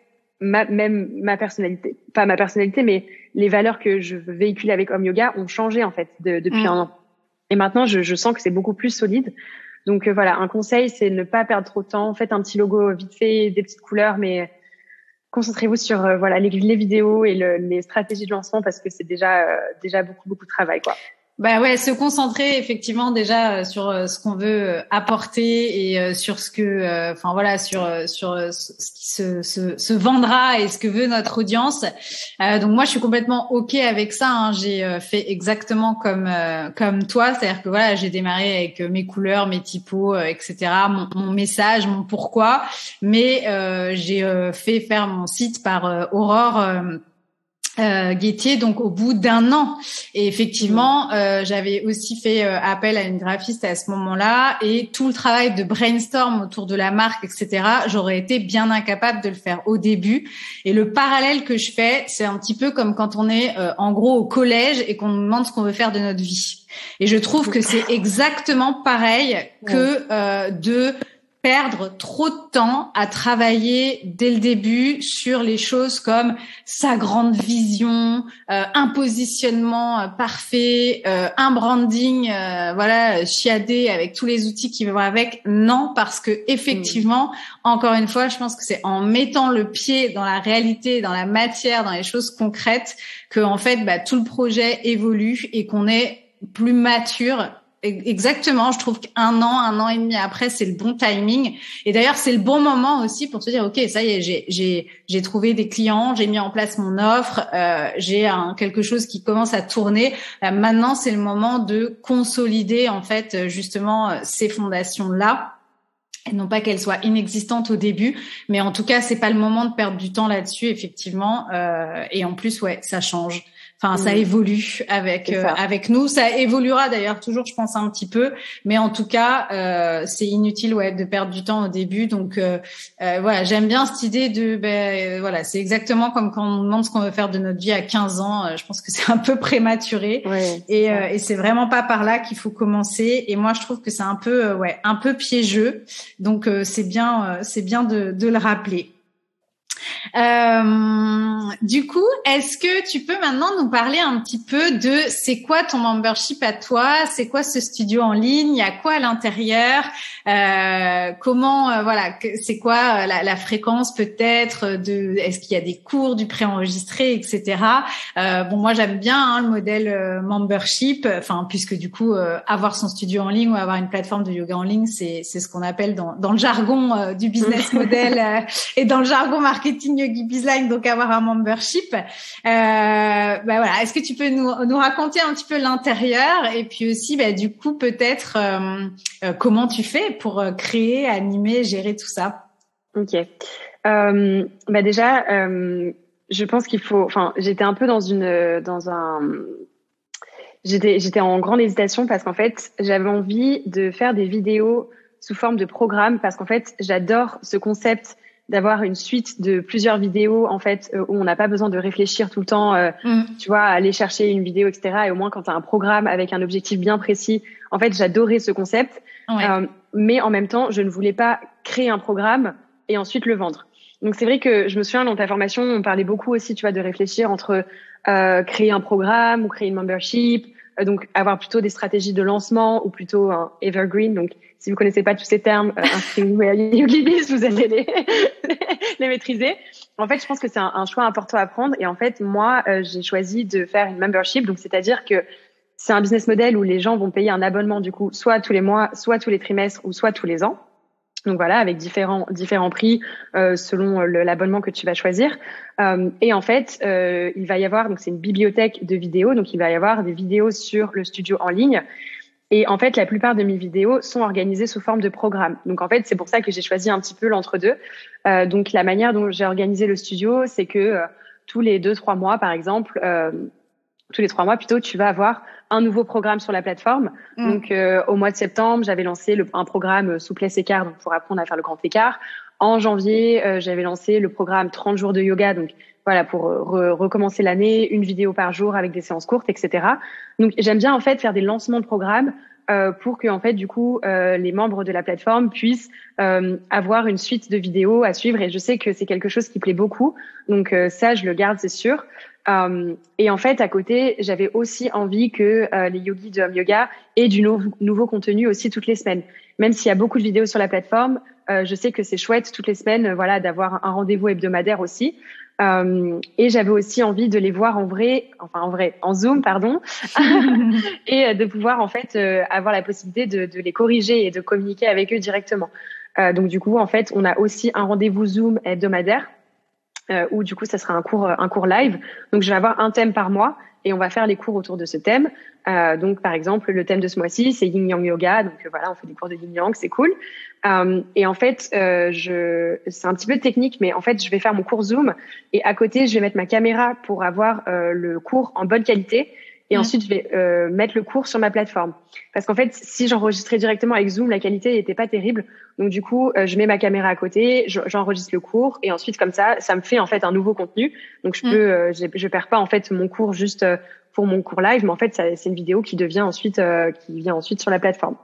ma personnalité, pas ma personnalité, mais les valeurs que je veux véhiculer avec Home Yoga ont changé en fait depuis 1 an. Et maintenant, je sens que c'est beaucoup plus solide. Donc voilà, un conseil, c'est ne pas perdre trop de temps. Faites un petit logo vite fait, des petites couleurs, mais concentrez-vous sur voilà les vidéos et les stratégies de lancement parce que c'est déjà beaucoup de travail quoi. Bah ouais, se concentrer effectivement déjà sur ce qu'on veut apporter et sur ce que enfin voilà sur ce qui se vendra et ce que veut notre audience. Donc moi je suis complètement OK avec ça hein. J'ai fait exactement comme toi, c'est-à-dire que voilà, j'ai démarré avec mes couleurs, mes typos etc., mon message, mon pourquoi, mais j'ai fait faire mon site par Aurore Guettier, donc au bout d'1 an. Et effectivement, j'avais aussi fait appel à une graphiste à ce moment-là et tout le travail de brainstorm autour de la marque, etc., j'aurais été bien incapable de le faire au début. Et le parallèle que je fais, c'est un petit peu comme quand on est en gros au collège et qu'on nous demande ce qu'on veut faire de notre vie. Et je trouve que c'est exactement pareil que de perdre trop de temps à travailler dès le début sur les choses comme sa grande vision, un positionnement parfait, un branding voilà chiadé avec tous les outils qui vont avec. Non, parce que effectivement, encore une fois, je pense que c'est en mettant le pied dans la réalité, dans la matière, dans les choses concrètes que en fait tout le projet évolue et qu'on est plus mature. Exactement, je trouve qu'1 an, 1 an et demi après, c'est le bon timing. Et d'ailleurs, c'est le bon moment aussi pour se dire, ok, ça y est, j'ai trouvé des clients, j'ai mis en place mon offre, j'ai quelque chose qui commence à tourner. Maintenant, c'est le moment de consolider en fait justement ces fondations-là. Et non pas qu'elle soit inexistante au début, mais en tout cas, c'est pas le moment de perdre du temps là-dessus, effectivement. Et en plus, ouais, ça change. Enfin, ça évolue avec nous. Ça évoluera d'ailleurs toujours, je pense, un petit peu. Mais en tout cas, c'est inutile, ouais, de perdre du temps au début. Donc, voilà, j'aime bien cette idée de, voilà, c'est exactement comme quand on nous demande ce qu'on veut faire de notre vie à 15 ans. Je pense que c'est un peu prématuré. Ouais, et c'est vraiment pas par là qu'il faut commencer. Et moi, je trouve que c'est un peu, ouais, un peu piégeux. Donc, c'est bien de le rappeler. Du coup, est-ce que tu peux maintenant nous parler un petit peu de c'est quoi ton membership à toi, c'est quoi ce studio en ligne, il y a quoi à l'intérieur, comment, voilà, c'est quoi la fréquence peut-être de, est-ce qu'il y a des cours, du préenregistré, etc. Bon, moi j'aime bien le modèle membership, enfin puisque du coup avoir son studio en ligne ou avoir une plateforme de yoga en ligne, c'est ce qu'on appelle dans le jargon du business model et dans le jargon marketing Yogi Bizline, donc avoir un membership. Voilà. Est-ce que tu peux nous raconter un petit peu l'intérieur et puis aussi, du coup, peut-être comment tu fais pour créer, animer, gérer tout ça? Ok. Déjà, je pense qu'il faut. Enfin, j'étais un peu j'étais en grande hésitation parce qu'en fait, j'avais envie de faire des vidéos sous forme de programme parce qu'en fait, j'adore ce concept d'avoir une suite de plusieurs vidéos en fait où on n'a pas besoin de réfléchir tout le temps, tu vois, à aller chercher une vidéo, etc. Et au moins quand tu as un programme avec un objectif bien précis, en fait, j'adorais ce concept. Ouais. Mais en même temps, je ne voulais pas créer un programme et ensuite le vendre. Donc c'est vrai que je me souviens dans ta formation, on parlait beaucoup aussi, tu vois, de réfléchir entre créer un programme ou créer une membership, donc avoir plutôt des stratégies de lancement ou plutôt un evergreen. Donc si vous connaissez pas tous ces termes, inscrivez-vous à YogiBiz, vous allez les maîtriser. En fait, je pense que c'est un choix important à prendre. Et en fait, moi, j'ai choisi de faire une membership. Donc, c'est-à-dire que c'est un business model où les gens vont payer un abonnement, du coup, soit tous les mois, soit tous les trimestres ou soit tous les ans. Donc voilà, avec différents prix selon l'abonnement que tu vas choisir. Et en fait, il va y avoir, donc c'est une bibliothèque de vidéos, donc il va y avoir des vidéos sur le studio en ligne. Et en fait, la plupart de mes vidéos sont organisées sous forme de programme. Donc en fait, c'est pour ça que j'ai choisi un petit peu l'entre-deux. Donc la manière dont j'ai organisé le studio, c'est que tous les 2-3 mois, par exemple, tous les 3 mois plutôt, tu vas avoir un nouveau programme sur la plateforme. Donc au mois de septembre, j'avais lancé un programme souplesse écart, donc pour apprendre à faire le grand écart. En janvier, j'avais lancé le programme 30 jours de yoga, donc voilà, pour recommencer l'année, une vidéo par jour avec des séances courtes, etc. Donc j'aime bien en fait faire des lancements de programmes pour que en fait du coup les membres de la plateforme puissent avoir une suite de vidéos à suivre. Et je sais que c'est quelque chose qui plaît beaucoup, donc ça je le garde, c'est sûr. Et en fait, à côté, j'avais aussi envie que les yogis de Home Yoga aient du nouveau contenu aussi toutes les semaines. Même s'il y a beaucoup de vidéos sur la plateforme, je sais que c'est chouette toutes les semaines, voilà, d'avoir un rendez-vous hebdomadaire aussi. Et j'avais aussi envie de les voir en Zoom, pardon, et de pouvoir en fait avoir la possibilité de les corriger et de communiquer avec eux directement. Donc du coup, en fait, on a aussi un rendez-vous Zoom hebdomadaire. Où du coup ça sera un cours live. Donc je vais avoir un thème par mois et on va faire les cours autour de ce thème. Donc par exemple le thème de ce mois-ci c'est Yin Yang Yoga. Donc voilà, on fait des cours de Yin Yang, c'est cool. Et en fait c'est un petit peu technique, mais en fait je vais faire mon cours Zoom et à côté je vais mettre ma caméra pour avoir le cours en bonne qualité. Et ensuite, je vais mettre le cours sur ma plateforme. Parce qu'en fait, si j'enregistrais directement avec Zoom, la qualité n'était pas terrible. Donc du coup, je mets ma caméra à côté, j'enregistre le cours, et ensuite comme ça me fait en fait un nouveau contenu. Donc je perds pas en fait mon cours juste pour mon cours live, mais en fait c'est une vidéo qui vient ensuite sur la plateforme.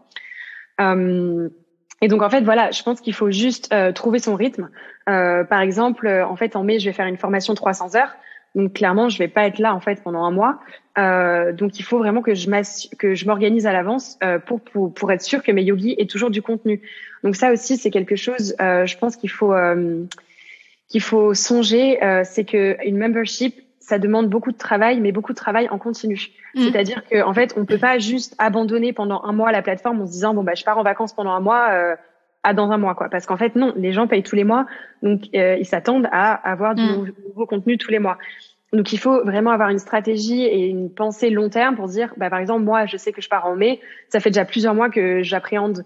Et donc en fait voilà, je pense qu'il faut juste trouver son rythme. Par exemple, en fait en mai, je vais faire une formation 300 heures. Donc clairement, je vais pas être là en fait pendant un mois. Donc il faut vraiment que je m'organise à l'avance pour être sûr que mes yogis aient toujours du contenu. Donc ça aussi c'est quelque chose, je pense qu'il faut songer. C'est que une membership, ça demande beaucoup de travail, mais beaucoup de travail en continu. C'est-à-dire que en fait, on peut pas juste abandonner pendant un mois la plateforme en se disant je pars en vacances pendant un mois. Dans un mois, quoi. Parce qu'en fait, non, les gens payent tous les mois, donc ils s'attendent à avoir du nouveau contenu tous les mois. Donc, il faut vraiment avoir une stratégie et une pensée long terme pour dire, bah, par exemple, moi, je sais que je pars en mai. Ça fait déjà plusieurs mois que j'appréhende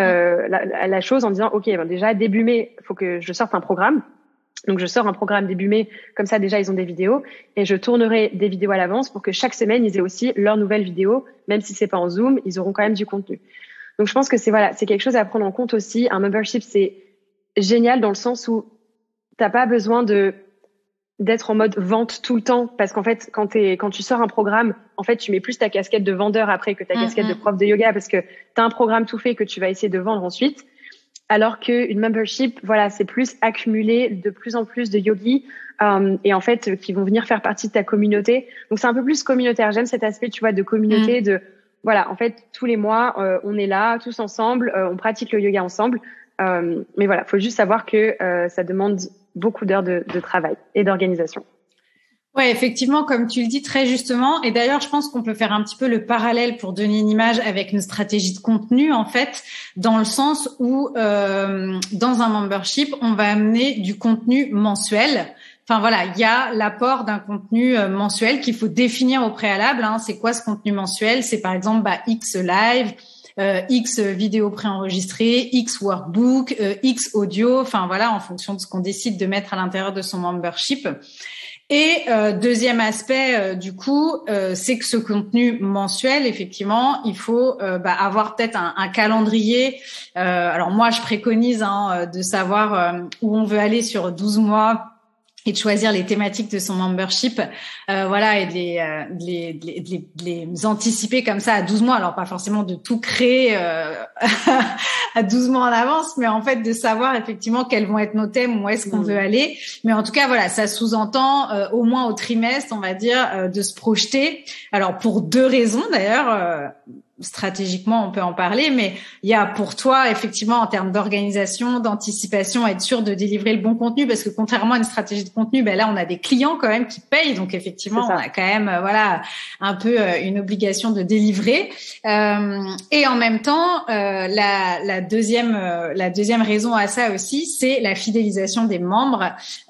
la chose en disant, OK, ben déjà, début mai, il faut que je sorte un programme. Donc, je sors un programme début mai. Comme ça, déjà, ils ont des vidéos. Et je tournerai des vidéos à l'avance pour que chaque semaine, ils aient aussi leurs nouvelles vidéos. Même si c'est pas en Zoom, ils auront quand même du contenu. Donc, je pense que c'est quelque chose à prendre en compte aussi. Un membership, c'est génial dans le sens où t'as pas besoin d'être en mode vente tout le temps, parce qu'en fait, quand tu sors un programme, en fait, tu mets plus ta casquette de vendeur après que ta casquette de prof de yoga, parce que t'as un programme tout fait que tu vas essayer de vendre ensuite. Alors qu'une membership, voilà, c'est plus accumuler de plus en plus de yogis, et en fait, qui vont venir faire partie de ta communauté. Donc, c'est un peu plus communautaire. J'aime cet aspect, tu vois, de communauté, voilà, en fait, tous les mois, on est là, tous ensemble, on pratique le yoga ensemble. Mais voilà, faut juste savoir que ça demande beaucoup d'heures de travail et d'organisation. Ouais, effectivement, comme tu le dis très justement. Et d'ailleurs, je pense qu'on peut faire un petit peu le parallèle pour donner une image avec une stratégie de contenu, en fait, dans le sens où dans un membership, on va amener du contenu mensuel. Enfin voilà, il y a l'apport d'un contenu mensuel qu'il faut définir au préalable. C'est quoi ce contenu mensuel? C'est par exemple X live, X vidéos préenregistrées, X workbook, X audio. Enfin voilà, en fonction de ce qu'on décide de mettre à l'intérieur de son membership. Et deuxième aspect, du coup, c'est que ce contenu mensuel, effectivement, il faut avoir peut-être un calendrier. Alors moi, je préconise de savoir où on veut aller sur 12 mois et de choisir les thématiques de son membership, voilà, et de les anticiper comme ça à 12 mois. Alors pas forcément de tout créer à 12 mois en avance, mais en fait de savoir effectivement quels vont être nos thèmes, où est-ce qu'on veut aller. Mais en tout cas, voilà, ça sous-entend au moins au trimestre, on va dire, de se projeter. Alors pour deux raisons d'ailleurs. Stratégiquement, on peut en parler, mais il y a pour toi, effectivement, en termes d'organisation, d'anticipation, être sûr de délivrer le bon contenu, parce que contrairement à une stratégie de contenu, là, on a des clients quand même qui payent, donc effectivement, on a quand même, voilà, un peu une obligation de délivrer. Et en même temps, la deuxième raison à ça aussi, c'est la fidélisation des membres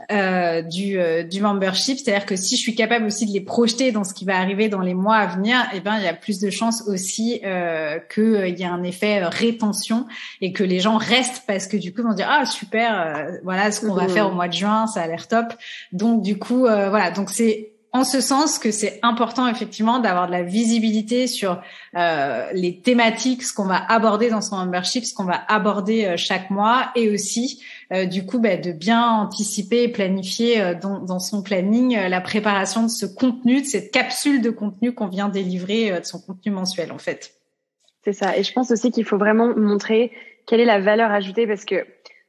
du membership, c'est-à-dire que si je suis capable aussi de les projeter dans ce qui va arriver dans les mois à venir, il y a plus de chances aussi qu'il y a un effet rétention et que les gens restent, parce que du coup ils vont dire super, voilà ce qu'on va faire au mois de juin, ça a l'air top. Donc du coup voilà, donc c'est en ce sens que c'est important effectivement d'avoir de la visibilité sur les thématiques, ce qu'on va aborder dans son membership, ce qu'on va aborder chaque mois, et aussi du coup de bien anticiper et planifier dans son planning la préparation de ce contenu, de cette capsule de contenu qu'on vient délivrer, de son contenu mensuel en fait. C'est ça. Et je pense aussi qu'il faut vraiment montrer quelle est la valeur ajoutée, parce que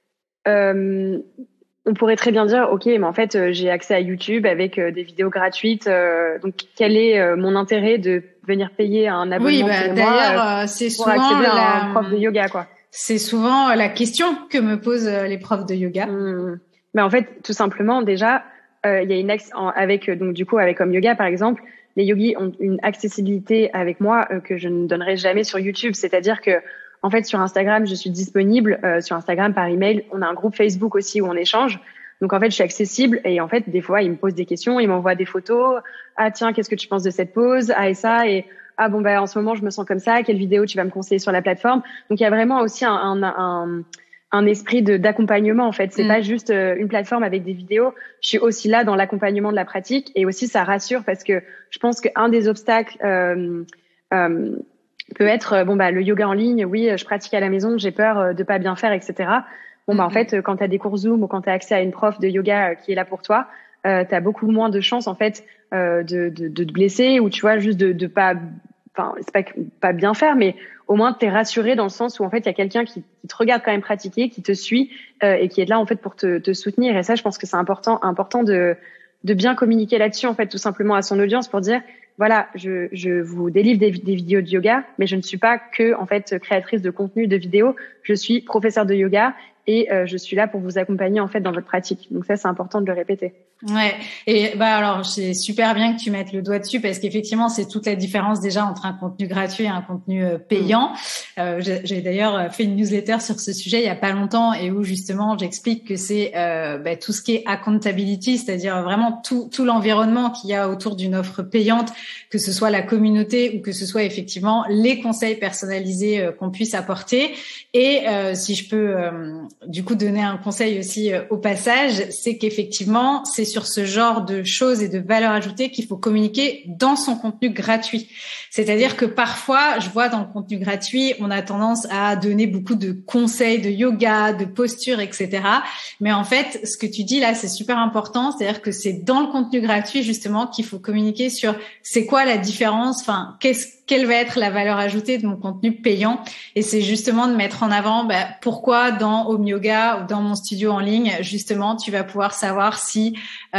on pourrait très bien dire, OK, mais en fait, j'ai accès à YouTube avec des vidéos gratuites. Donc, quel est mon intérêt de venir payer un abonnement tous les mois c'est pour souvent accéder à un prof de yoga, quoi. C'est souvent la question que me posent les profs de yoga. Mais en fait, tout simplement, déjà, il y a avec Home Yoga, par exemple, les yogis ont une accessibilité avec moi que je ne donnerai jamais sur YouTube. C'est-à-dire que, en fait, sur Instagram, je suis disponible. Sur Instagram, par email, on a un groupe Facebook aussi où on échange. Donc, en fait, je suis accessible. Et en fait, des fois, ils me posent des questions, ils m'envoient des photos. Ah, tiens, qu'est-ce que tu penses de cette pose? Ah, et ça. Et ah, bon, en ce moment, je me sens comme ça. Quelle vidéo tu vas me conseiller sur la plateforme? Donc, il y a vraiment aussi un esprit d'accompagnement, en fait. C'est pas juste une plateforme avec des vidéos. Je suis aussi là dans l'accompagnement de la pratique, et aussi ça rassure, parce que je pense qu'un des obstacles peut être le yoga en ligne. Oui, je pratique à la maison, j'ai peur de pas bien faire, etc. En fait, quand tu as des cours Zoom ou quand tu as accès à une prof de yoga qui est là pour toi, tu as beaucoup moins de chances en fait de te blesser, ou tu vois, juste de pas, enfin c'est pas bien faire, mais au moins t'es rassuré dans le sens où en fait il y a quelqu'un qui te regarde quand même pratiquer, qui te suit et qui est là en fait pour te soutenir. Et ça, je pense que c'est important de bien communiquer là-dessus, en fait, tout simplement à son audience, pour dire voilà, je vous délivre des vidéos de yoga, mais je ne suis pas que en fait créatrice de contenu de vidéos. Je suis professeure de yoga, et je suis là pour vous accompagner en fait dans votre pratique. Donc ça, c'est important de le répéter. Ouais. Et alors c'est super bien que tu mettes le doigt dessus parce qu'effectivement c'est toute la différence déjà entre un contenu gratuit et un contenu payant. J'ai d'ailleurs fait une newsletter sur ce sujet il y a pas longtemps et où justement j'explique que c'est tout ce qui est accountability, c'est-à-dire vraiment tout l'environnement qu'il y a autour d'une offre payante, que ce soit la communauté ou que ce soit effectivement les conseils personnalisés qu'on puisse apporter. Et si je peux du coup donner un conseil aussi au passage, c'est qu'effectivement c'est sur ce genre de choses et de valeurs ajoutées qu'il faut communiquer dans son contenu gratuit. C'est-à-dire que parfois, je vois dans le contenu gratuit, on a tendance à donner beaucoup de conseils de yoga, de posture, etc. Mais en fait, ce que tu dis là, c'est super important. C'est-à-dire que c'est dans le contenu gratuit justement qu'il faut communiquer sur c'est quoi la différence, enfin quelle va être la valeur ajoutée de mon contenu payant. Et c'est justement de mettre en avant pourquoi dans Home Yoga ou dans mon studio en ligne, justement, tu vas pouvoir savoir si,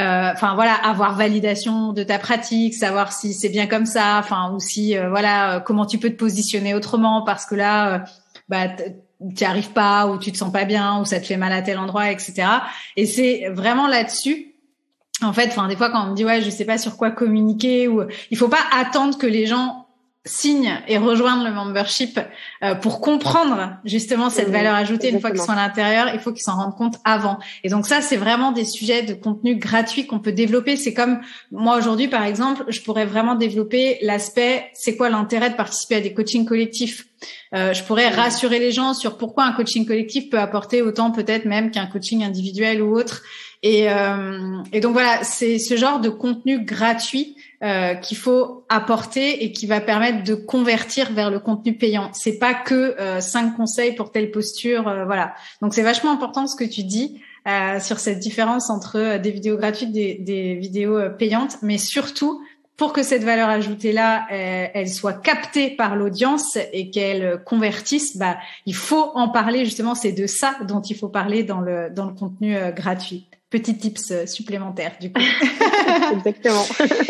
avoir validation de ta pratique, savoir si c'est bien comme ça, ou si, comment tu peux te positionner autrement parce que là, tu n'y arrives pas ou tu te sens pas bien ou ça te fait mal à tel endroit, etc. Et c'est vraiment là-dessus. En fait, des fois quand on me dit je sais pas sur quoi communiquer ou il faut pas attendre que les gens signent et rejoindre le membership pour comprendre justement cette valeur ajoutée. Exactement. Une fois qu'ils sont à l'intérieur, il faut qu'ils s'en rendent compte avant. Et donc ça, c'est vraiment des sujets de contenu gratuit qu'on peut développer. C'est comme moi aujourd'hui, par exemple, je pourrais vraiment développer l'aspect c'est quoi l'intérêt de participer à des coachings collectifs. Je pourrais rassurer les gens sur pourquoi un coaching collectif peut apporter autant peut-être même qu'un coaching individuel ou autre. Et donc voilà, c'est ce genre de contenu gratuit qu'il faut apporter et qui va permettre de convertir vers le contenu payant. C'est pas que 5 conseils pour telle posture, voilà. Donc c'est vachement important ce que tu dis sur cette différence entre des vidéos gratuites, des vidéos payantes, mais surtout pour que cette valeur ajoutée-là, elle soit captée par l'audience et qu'elle convertisse, il faut en parler justement. C'est de ça dont il faut parler dans le contenu gratuit. Petit tips supplémentaire du coup. Exactement.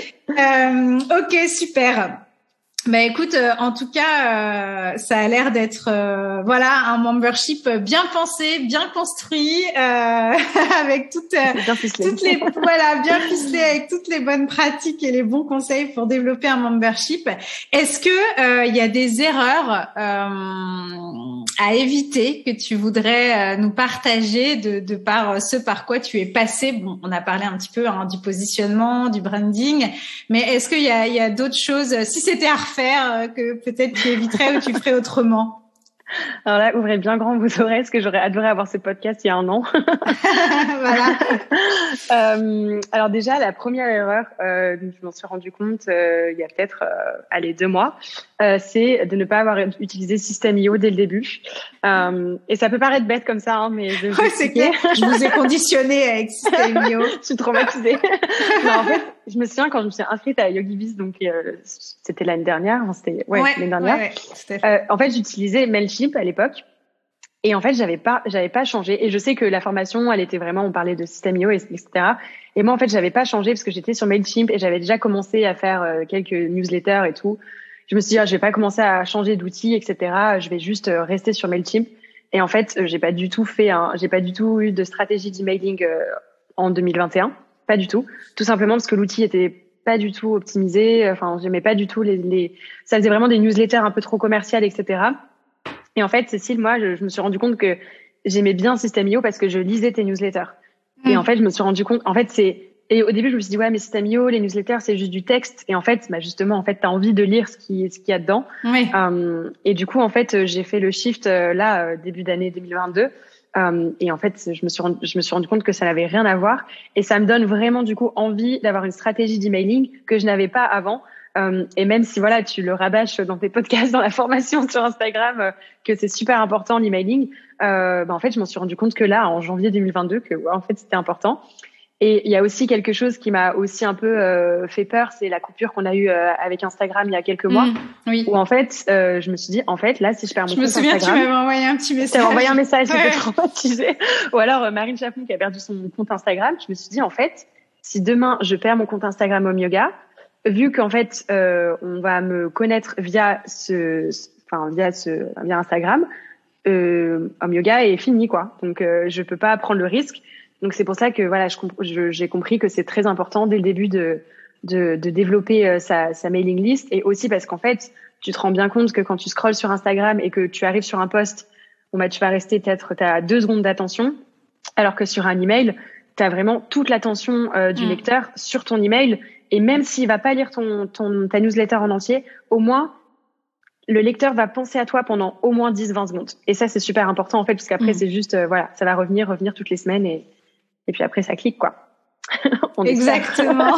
Ok, super. Écoute, en tout cas, ça a l'air d'être un membership bien pensé, bien construit, avec toutes les bien ficelé avec toutes les bonnes pratiques et les bons conseils pour développer un membership. Est-ce que il y a des erreurs à éviter que tu voudrais nous partager de par ce par quoi tu es passé? Bon, on a parlé un petit peu du positionnement, du branding, mais est-ce qu'il y a d'autres choses, si c'était à refaire, que peut-être tu éviterais ou tu ferais autrement? Alors là, ouvrez bien grand vos oreilles, parce que j'aurais adoré avoir ce podcast il y a 1 an. Voilà. Alors déjà, la première erreur, je m'en suis rendu compte il y a peut-être 2 mois, c'est de ne pas avoir utilisé System.io dès le début. Et ça peut paraître bête comme ça, mais c'est clair. Je vous ai conditionné avec System.io. Je suis traumatisée. Non, en fait, je me souviens quand je me suis inscrite à YogiBiz, donc c'était l'année dernière. L'année dernière. Ouais, tout à fait. En fait, j'utilisais Mailchimp à l'époque. Et en fait, j'avais pas changé. Et je sais que la formation, elle était vraiment, on parlait de System.io, etc. Et moi, en fait, j'avais pas changé parce que j'étais sur Mailchimp et j'avais déjà commencé à faire quelques newsletters et tout. Je me suis dit, je vais pas commencer à changer d'outils, etc. Je vais juste rester sur Mailchimp. Et en fait, j'ai pas du tout eu de stratégie d'emailing en 2021. Pas du tout. Tout simplement parce que l'outil était pas du tout optimisé. Enfin, j'aimais pas du tout ça faisait vraiment des newsletters un peu trop commerciales, etc. Et en fait, Cécile, moi, je me suis rendu compte que j'aimais bien System.io parce que je lisais tes newsletters. Et en fait, je me suis rendu compte, et au début, je me suis dit, mais System.io, les newsletters, c'est juste du texte. Et en fait, justement, t'as envie de lire ce qu'il y a dedans. Oui. Et du coup, en fait, j'ai fait le shift, début d'année 2022. Et en fait, je me suis rendu compte que ça n'avait rien à voir. Et ça me donne vraiment, du coup, envie d'avoir une stratégie d'emailing que je n'avais pas avant. Et même si tu le rabâches dans tes podcasts, dans la formation sur Instagram, que c'est super important l'emailing, en fait je m'en suis rendu compte que là en janvier 2022 que en fait c'était important. Et il y a aussi quelque chose qui m'a aussi un peu fait peur, c'est la coupure qu'on a eue avec Instagram il y a quelques mois, oui. où en fait je me suis dit en fait là si je perds mon compte Instagram, je me souviens tu m'avais envoyé un petit message. Tu m'avais envoyé un message, j'étais traumatisée. Ou alors Marine Chaffon qui a perdu son compte Instagram. Je me suis dit en fait si demain je perds mon compte Instagram Home Yoga, vu qu'en fait on va me connaître via Instagram, Home Yoga est fini, quoi. Donc, je peux pas prendre le risque. Donc, c'est pour ça que, voilà, j'ai compris que c'est très important dès le début de développer sa mailing list, et aussi parce qu'en fait, tu te rends bien compte que quand tu scrolles sur Instagram et que tu arrives sur un post, bon, bah, tu vas rester t'as 2 secondes d'attention, alors que sur un email, t'as vraiment toute l'attention du lecteur sur ton email, et même s'il va pas lire ta newsletter en entier, au moins, le lecteur va penser à toi pendant au moins 10-20 secondes. Et ça, c'est super important, en fait, parce qu'après, c'est juste, voilà, ça va revenir toutes les semaines, et puis après, ça clique, quoi. Exactement.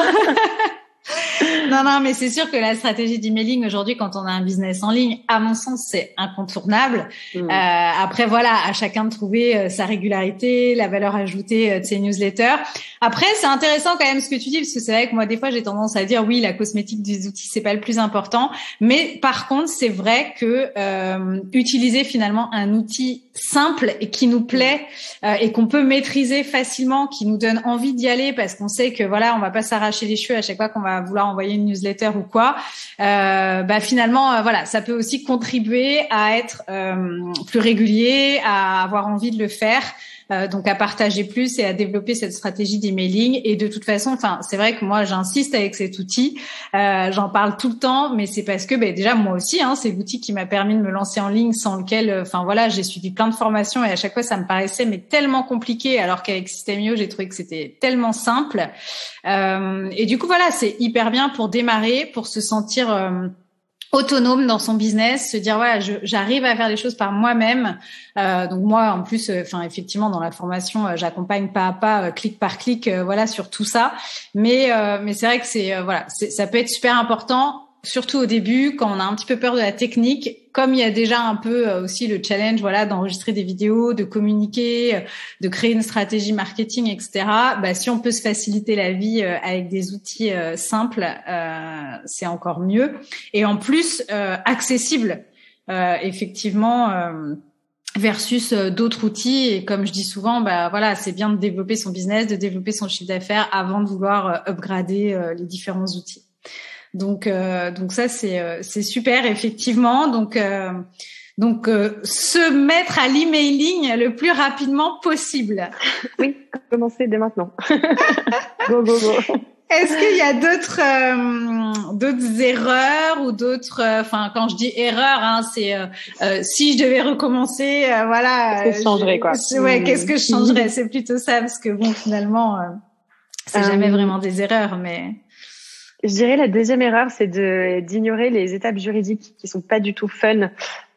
Non, mais c'est sûr que la stratégie d'emailing aujourd'hui, quand on a un business en ligne, à mon sens, c'est incontournable. Après, voilà, à chacun de trouver sa régularité, la valeur ajoutée de ses newsletters. Après, c'est intéressant quand même ce que tu dis, parce que c'est vrai que moi, des fois, j'ai tendance à dire oui, la cosmétique des outils, c'est pas le plus important. Mais par contre, c'est vrai que utiliser finalement un outil simple et qui nous plaît et qu'on peut maîtriser facilement, qui nous donne envie d'y aller, parce qu'on sait que voilà, on va pas s'arracher les cheveux à chaque fois qu'on va vouloir envoyer une newsletter ou quoi. Finalement, voilà, ça peut aussi contribuer à être plus régulier, à avoir envie de le faire. Donc à partager plus et à développer cette stratégie d'emailing. Et de toute façon, enfin, c'est vrai que moi j'insiste avec cet outil, j'en parle tout le temps, mais c'est parce que déjà moi aussi, c'est l'outil qui m'a permis de me lancer en ligne, sans lequel, voilà, j'ai suivi plein de formations et à chaque fois ça me paraissait tellement compliqué, alors qu'avec System.io j'ai trouvé que c'était tellement simple. Et du coup voilà, c'est hyper bien pour démarrer, pour se sentir autonome dans son business, se dire voilà, j'arrive à faire les choses par moi-même. Donc moi en plus, effectivement dans la formation, j'accompagne pas à pas, clic par clic, voilà, sur tout ça. Mais c'est vrai que ça peut être super important, surtout au début quand on a un petit peu peur de la technique. Comme il y a déjà un peu aussi le challenge, voilà, d'enregistrer des vidéos, de communiquer, de créer une stratégie marketing, etc. Si on peut se faciliter la vie avec des outils simples, c'est encore mieux. Et en plus, accessible, effectivement, versus d'autres outils. Et comme je dis souvent, voilà, c'est bien de développer son business, de développer son chiffre d'affaires avant de vouloir upgrader les différents outils. Donc ça c'est super effectivement. Donc se mettre à l'emailing le plus rapidement possible. Oui, commencer dès maintenant. Go go go. Est-ce qu'il y a d'autres erreurs ou d'autres quand je dis erreur, c'est si je devais recommencer, voilà. Qu'est-ce que je changerais, quoi. Ouais, qu'est-ce que je changerais? C'est plutôt ça, parce que bon, finalement, c'est jamais vraiment des erreurs, mais. Je dirais la deuxième erreur, c'est d'ignorer les étapes juridiques qui sont pas du tout fun.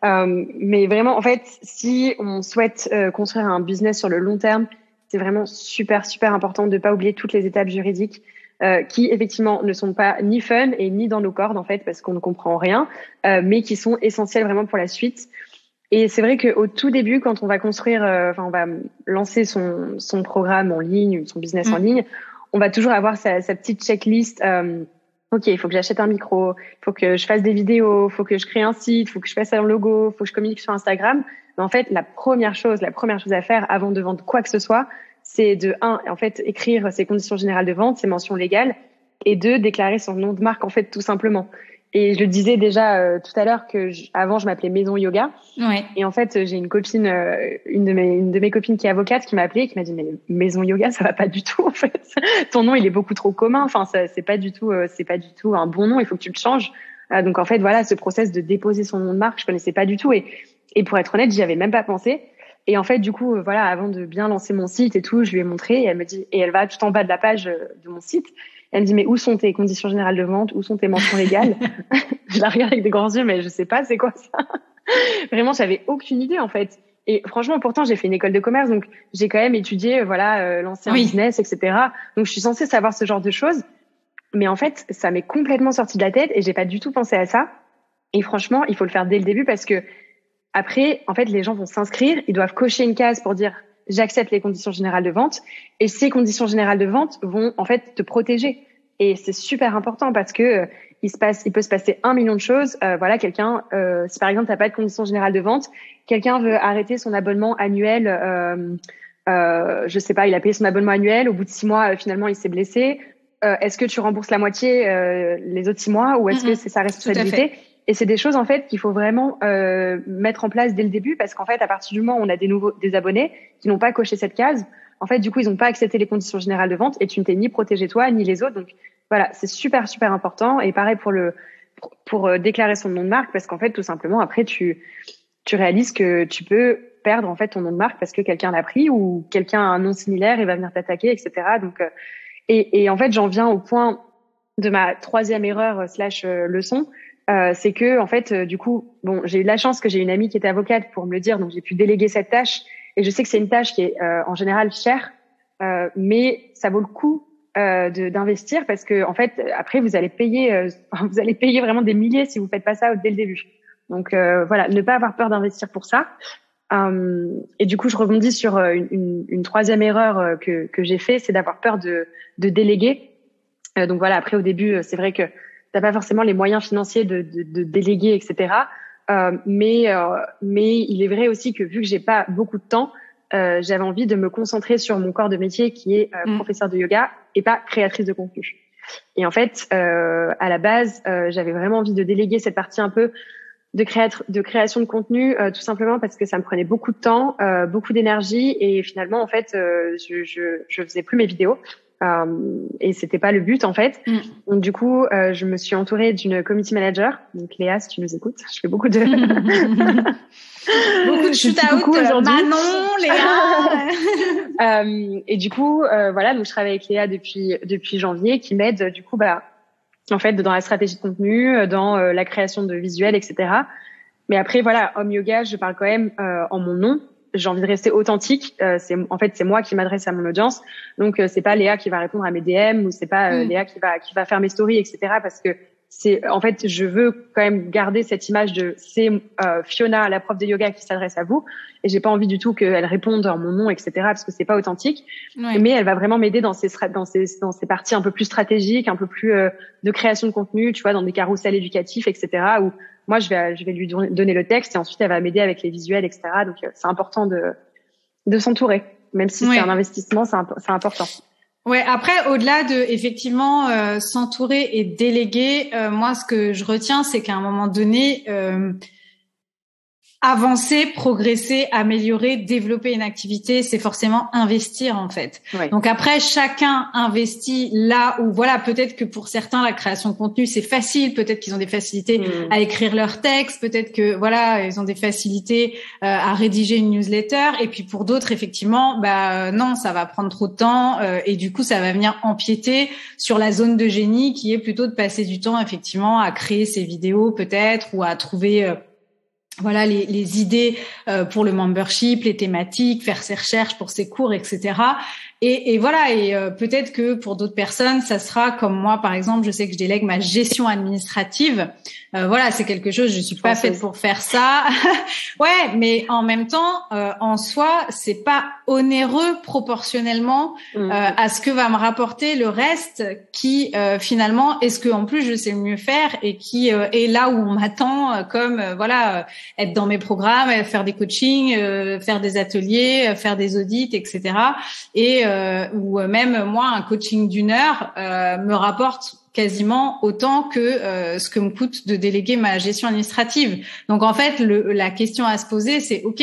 Mais vraiment, en fait, si on souhaite construire un business sur le long terme, c'est vraiment super, super important de pas oublier toutes les étapes juridiques qui, effectivement, ne sont pas ni fun et ni dans nos cordes, en fait, parce qu'on ne comprend rien, mais qui sont essentielles vraiment pour la suite. Et c'est vrai qu'au tout début, quand on va construire, on va lancer son programme en ligne, son business en ligne, on va toujours avoir sa petite checklist. Ok, il faut que j'achète un micro, il faut que je fasse des vidéos, il faut que je crée un site, il faut que je fasse un logo, il faut que je communique sur Instagram. Mais en fait, la première chose à faire avant de vendre quoi que ce soit, c'est écrire ses conditions générales de vente, ses mentions légales, et 2, déclarer son nom de marque, en fait, tout simplement. Et je le disais déjà tout à l'heure que avant je m'appelais Maison Yoga. Ouais. Et en fait, j'ai une copine, une de mes copines qui est avocate, qui m'a appelée et qui m'a dit mais Maison Yoga, ça va pas du tout en fait. Ton nom, il est beaucoup trop commun. Enfin, c'est pas du tout un bon nom. Il faut que tu le changes. Donc en fait, voilà, ce process de déposer son nom de marque, je connaissais pas du tout. Et pour être honnête, j'y avais même pas pensé. Et en fait, du coup, voilà, avant de bien lancer mon site et tout, je lui ai montré et elle me dit, et elle va tout en bas de la page de mon site. Elle me dit, mais où sont tes conditions générales de vente? Où sont tes mentions légales? Je la regarde avec des grands yeux, mais je sais pas, c'est quoi ça? Vraiment, j'avais aucune idée, en fait. Et franchement, pourtant, j'ai fait une école de commerce, donc j'ai quand même étudié, lancer un business, etc. Donc, je suis censée savoir ce genre de choses. Mais en fait, ça m'est complètement sorti de la tête et j'ai pas du tout pensé à ça. Et franchement, il faut le faire dès le début parce que après, en fait, les gens vont s'inscrire, ils doivent cocher une case pour dire j'accepte les conditions générales de vente. Et ces conditions générales de vente vont en fait te protéger. Et c'est super important parce que il peut se passer 1 million de choses. Quelqu'un, si par exemple t'as pas de conditions générales de vente, quelqu'un veut arrêter son abonnement annuel. Je sais pas, il a payé son abonnement annuel. Au bout de 6 mois, finalement, il s'est blessé. Est-ce que tu rembourses la moitié les autres 6 mois ou est-ce que c'est sa responsabilité? Et c'est des choses en fait qu'il faut vraiment mettre en place dès le début, parce qu'en fait, à partir du moment où on a des abonnés qui n'ont pas coché cette case, en fait, du coup, ils n'ont pas accepté les conditions générales de vente et tu ne t'es ni protégé toi ni les autres. Donc voilà, c'est super super important. Et pareil pour déclarer son nom de marque, parce qu'en fait, tout simplement, après, tu réalises que tu peux perdre en fait ton nom de marque parce que quelqu'un l'a pris ou quelqu'un a un nom similaire et va venir t'attaquer, etc. Donc et en fait, j'en viens au point de ma troisième erreur / leçon. C'est que en fait, du coup, bon, j'ai eu la chance que j'ai une amie qui était avocate pour me le dire, donc j'ai pu déléguer cette tâche. Et je sais que c'est une tâche qui est en général chère, mais ça vaut le coup d'investir, parce que en fait, après, vous allez payer vraiment des milliers si vous faites pas ça dès le début. Donc voilà, ne pas avoir peur d'investir pour ça. Et du coup, je rebondis sur une troisième erreur que j'ai fait, c'est d'avoir peur de déléguer. Donc voilà, après au début, c'est vrai que t'as pas forcément les moyens financiers de déléguer, etc. Mais il est vrai aussi que vu que j'ai pas beaucoup de temps, j'avais envie de me concentrer sur mon corps de métier qui est professeur de yoga et pas créatrice de contenu. Et en fait, à la base, j'avais vraiment envie de déléguer cette partie un peu de création de contenu, tout simplement parce que ça me prenait beaucoup de temps, beaucoup d'énergie, et finalement en fait je faisais plus mes vidéos, et c'était pas le but en fait. Donc du coup je me suis entourée d'une community manager, donc Léa, si tu nous écoutes, je fais beaucoup de beaucoup de shoot-out, Manon, Léa. Et du coup voilà, donc je travaille avec Léa depuis janvier, qui m'aide du coup en fait, dans la stratégie de contenu, dans la création de visuels, etc. Mais après, voilà, Home Yoga, je parle quand même en mon nom. J'ai envie de rester authentique. C'est moi qui m'adresse à mon audience. Donc, c'est pas Léa qui va répondre à mes DM, ou c'est pas Léa qui va faire mes stories, etc. Parce que en fait, je veux quand même garder cette image de c'est Fiona, la prof de yoga, qui s'adresse à vous. Et j'ai pas envie du tout qu'elle réponde en mon nom, etc. parce que c'est pas authentique. Ouais. Mais elle va vraiment m'aider dans ces parties un peu plus stratégiques, un peu plus de création de contenu, tu vois, dans des carousels éducatifs, etc. où moi je vais lui donner le texte et ensuite elle va m'aider avec les visuels, etc. Donc c'est important de s'entourer, même si c'est un investissement, c'est important. Ouais, après, au-delà de effectivement s'entourer et déléguer, moi ce que je retiens, c'est qu'à un moment donné, avancer, progresser, améliorer, développer une activité, c'est forcément investir en fait. Ouais. Donc après, chacun investit là où, voilà, peut-être que pour certains la création de contenu c'est facile, peut-être qu'ils ont des facilités à écrire leurs textes, peut-être que voilà ils ont des facilités à rédiger une newsletter, et puis pour d'autres effectivement, non, ça va prendre trop de temps et du coup ça va venir empiéter sur la zone de génie qui est plutôt de passer du temps effectivement à créer ses vidéos peut-être, ou à trouver voilà les idées pour le membership, les thématiques, faire ses recherches pour ses cours, etc. Et voilà, et peut-être que pour d'autres personnes, ça sera comme moi, par exemple, je sais que je délègue ma gestion administrative. Voilà, c'est quelque chose, je suis pas faite pour faire ça. Ouais, mais en même temps, en soi, c'est pas onéreux proportionnellement à ce que va me rapporter le reste, qui finalement est ce que en plus je sais le mieux faire, et qui est là où on m'attend, comme voilà, être dans mes programmes, faire des coachings, faire des ateliers, faire des audits, etc. Et ou même moi, un coaching d'1 heure me rapporte quasiment autant que ce que me coûte de déléguer ma gestion administrative. Donc en fait, la question à se poser, c'est OK,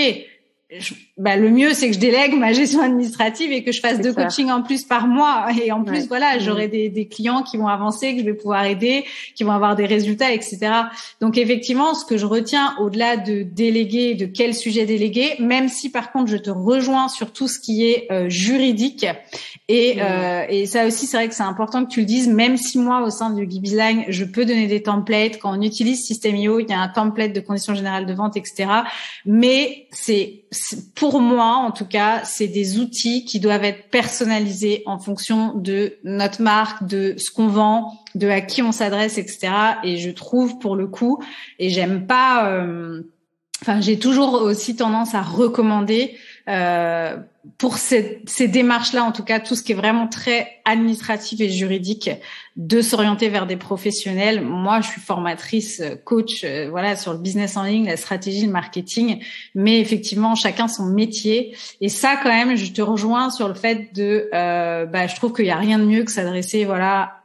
le mieux c'est que je délègue ma gestion administrative et que je fasse 2 coachings en plus par mois, et en plus voilà, j'aurai des clients qui vont avancer, que je vais pouvoir aider, qui vont avoir des résultats, etc. Donc effectivement, ce que je retiens au-delà de déléguer, de quel sujet déléguer, même si par contre je te rejoins sur tout ce qui est juridique, et ça aussi c'est vrai que c'est important que tu le dises, même si moi au sein de Yogi Bizline je peux donner des templates. Quand on utilise System.io, il y a un template de conditions générales de vente, etc. Mais pour moi, en tout cas, c'est des outils qui doivent être personnalisés en fonction de notre marque, de ce qu'on vend, de à qui on s'adresse, etc. Et je trouve, pour le coup, et j'aime pas... j'ai toujours aussi tendance à recommander pour ces démarches-là, en tout cas, tout ce qui est vraiment très administratif et juridique, de s'orienter vers des professionnels. Moi, je suis formatrice, coach, voilà, sur le business en ligne, la stratégie, le marketing, mais effectivement, chacun son métier. Et ça, quand même, je te rejoins sur le fait de, je trouve qu'il y a rien de mieux que s'adresser, voilà,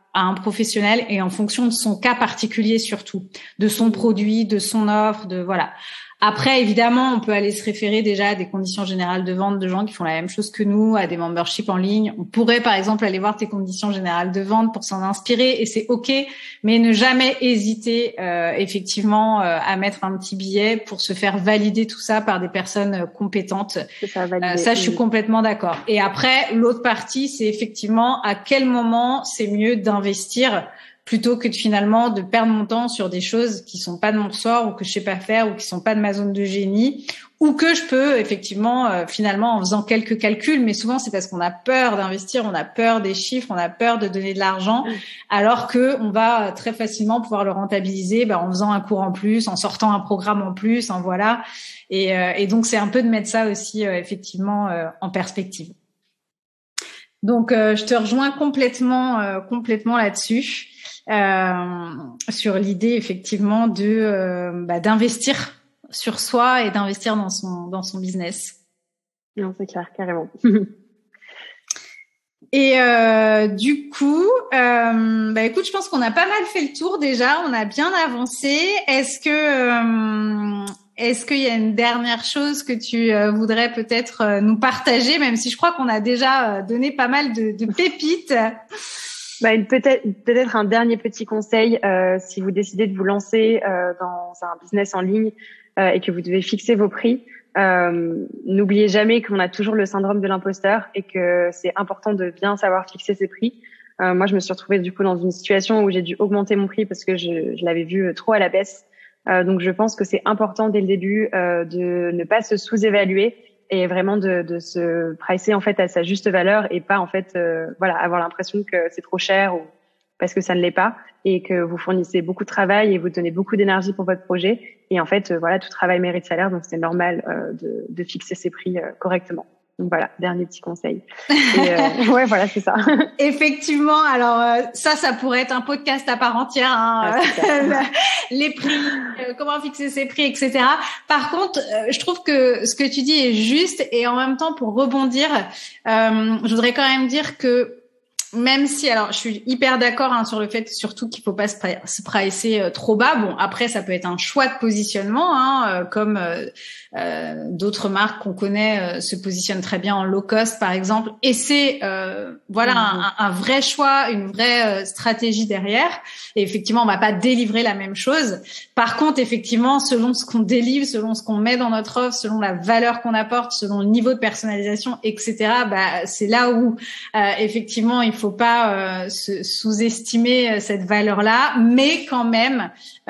à un professionnel et en fonction de son cas particulier surtout, de son produit, de son offre, de voilà. Après, évidemment, on peut aller se référer déjà à des conditions générales de vente de gens qui font la même chose que nous, à des memberships en ligne. On pourrait, par exemple, aller voir tes conditions générales de vente pour s'en inspirer et c'est OK, mais ne jamais hésiter, effectivement, à mettre un petit billet pour se faire valider tout ça par des personnes compétentes. Ça, je suis complètement d'accord. Et après, l'autre partie, c'est effectivement à quel moment c'est mieux d'investir plutôt que finalement de perdre mon temps sur des choses qui sont pas de mon ressort ou que je sais pas faire ou qui sont pas de ma zone de génie ou que je peux effectivement finalement en faisant quelques calculs, mais souvent c'est parce qu'on a peur d'investir, on a peur des chiffres, on a peur de donner de l'argent, alors que on va très facilement pouvoir le rentabiliser en faisant un cours en plus, en sortant un programme en plus, en voilà. Et donc c'est un peu de mettre ça aussi effectivement en perspective. Donc je te rejoins complètement là-dessus. Sur l'idée effectivement de d'investir sur soi et d'investir dans son business. Non, c'est clair, carrément. Et du coup, écoute, je pense qu'on a pas mal fait le tour déjà, on a bien avancé. Est-ce qu'il y a une dernière chose que tu voudrais peut-être nous partager, même si je crois qu'on a déjà donné pas mal de pépites. Peut-être un dernier petit conseil, si vous décidez de vous lancer dans un business en ligne et que vous devez fixer vos prix, n'oubliez jamais qu'on a toujours le syndrome de l'imposteur et que c'est important de bien savoir fixer ses prix. Moi, je me suis retrouvée du coup dans une situation où j'ai dû augmenter mon prix parce que je l'avais vu trop à la baisse. Donc, je pense que c'est important dès le début de ne pas se sous-évaluer et vraiment de se pricer en fait à sa juste valeur et pas en fait avoir l'impression que c'est trop cher ou parce que ça ne l'est pas et que vous fournissez beaucoup de travail et vous donnez beaucoup d'énergie pour votre projet et en fait tout travail mérite salaire, donc c'est normal de fixer ses prix correctement. Donc voilà, dernier petit conseil. Et, ouais, voilà, c'est ça. Effectivement, alors ça pourrait être un podcast à part entière, hein, les prix, comment fixer ses prix, etc. Par contre, je trouve que ce que tu dis est juste et en même temps, pour rebondir, je voudrais quand même dire que même si, alors, je suis hyper d'accord sur le fait surtout qu'il faut pas se pricer trop bas. Bon, après, ça peut être un choix de positionnement, comme d'autres marques qu'on connaît se positionnent très bien en low cost, par exemple. Et c'est un vrai choix, une vraie stratégie derrière. Et effectivement, on va pas délivrer la même chose. Par contre, effectivement, selon ce qu'on délivre, selon ce qu'on met dans notre offre, selon la valeur qu'on apporte, selon le niveau de personnalisation, etc., c'est là où effectivement il faut pas se sous-estimer cette valeur-là, mais quand même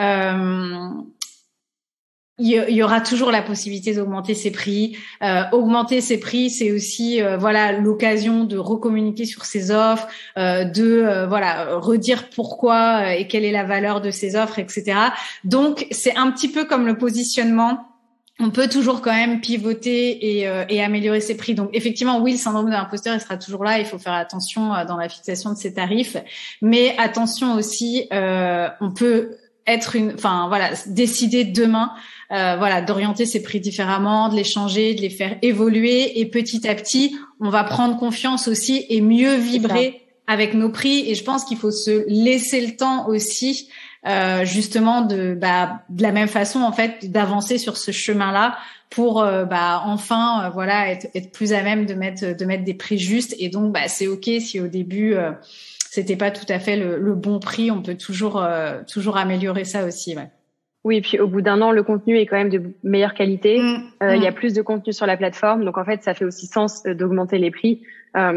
il y aura toujours la possibilité d'augmenter ses prix. Augmenter ses prix, c'est aussi l'occasion de recommuniquer sur ses offres, redire pourquoi et quelle est la valeur de ses offres, etc. Donc c'est un petit peu comme le positionnement. On peut toujours quand même pivoter et améliorer ses prix. Donc effectivement, oui, le syndrome de l'imposteur, il sera toujours là. Il faut faire attention dans la fixation de ses tarifs, mais attention aussi, on peut décider demain, d'orienter ses prix différemment, de les changer, de les faire évoluer, et petit à petit, on va prendre confiance aussi et mieux vibrer avec nos prix. Et je pense qu'il faut se laisser le temps aussi. Justement de la même façon en fait d'avancer sur ce chemin-là pour enfin être plus à même de mettre des prix justes. Et donc c'est OK si au début c'était pas tout à fait le bon prix, on peut toujours améliorer ça aussi. Ouais. Oui, et puis au bout d'un an, le contenu est quand même de meilleure qualité. Il y a plus de contenu sur la plateforme, donc en fait, ça fait aussi sens d'augmenter les prix. Quand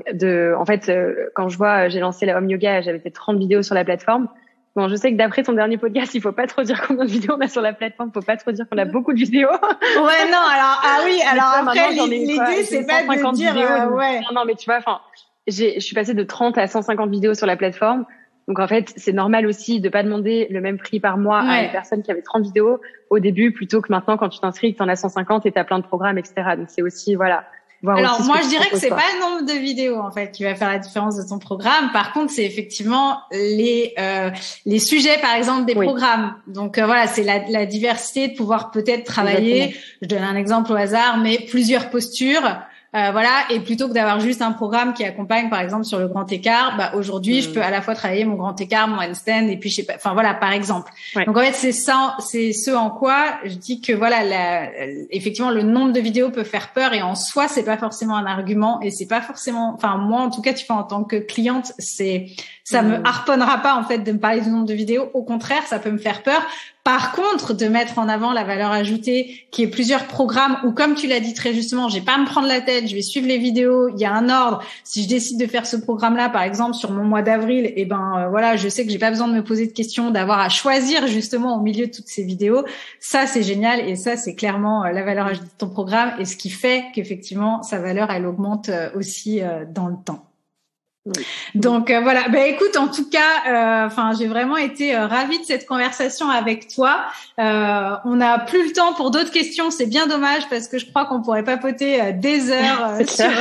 je vois, j'ai lancé la Home Yoga, j'avais peut-être 30 vidéos sur la plateforme. Bon, je sais que d'après ton dernier podcast, il faut pas trop dire combien de vidéos on a sur la plateforme, faut pas trop dire qu'on a beaucoup de vidéos. Ouais, non, alors après, l'idée, c'est pas de dire, Non, mais tu vois, je suis passée de 30 à 150 vidéos sur la plateforme. Donc, en fait, c'est normal aussi de pas demander le même prix par mois à une personne qui avait 30 vidéos au début, plutôt que maintenant, quand tu t'inscris, que t'en as 150 et t'as plein de programmes, etc. Donc, c'est aussi, Alors moi je dirais que c'est pas le nombre de vidéos en fait qui va faire la différence de ton programme. Par contre, c'est effectivement les sujets par exemple des programmes. Donc c'est la diversité de pouvoir peut-être travailler. Exactement. Je donne un exemple au hasard, mais plusieurs postures Voilà, et plutôt que d'avoir juste un programme qui accompagne, par exemple, sur le grand écart, aujourd'hui, je peux à la fois travailler mon grand écart, mon handstand, et puis je sais pas, enfin voilà, par exemple. Ouais. Donc en fait, c'est ça, c'est ce en quoi je dis que voilà, effectivement, le nombre de vidéos peut faire peur, et en soi, c'est pas forcément un argument, et c'est pas forcément, enfin moi, en tout cas, tu vois, en tant que cliente, ça me harponnera pas en fait de me parler du nombre de vidéos. Au contraire, ça peut me faire peur. Par contre, de mettre en avant la valeur ajoutée, qui est plusieurs programmes où, comme tu l'as dit très justement, j'ai pas à me prendre la tête, je vais suivre les vidéos, il y a un ordre. Si je décide de faire ce programme-là, par exemple, sur mon mois d'avril, voilà, je sais que j'ai pas besoin de me poser de questions, d'avoir à choisir justement au milieu de toutes ces vidéos. Ça, c'est génial, et ça, c'est clairement la valeur ajoutée de ton programme, et ce qui fait qu'effectivement, sa valeur, elle augmente aussi dans le temps. Oui. Donc voilà, écoute, en tout cas, j'ai vraiment été ravie de cette conversation avec toi. On n'a plus le temps pour d'autres questions, c'est bien dommage parce que je crois qu'on pourrait papoter des heures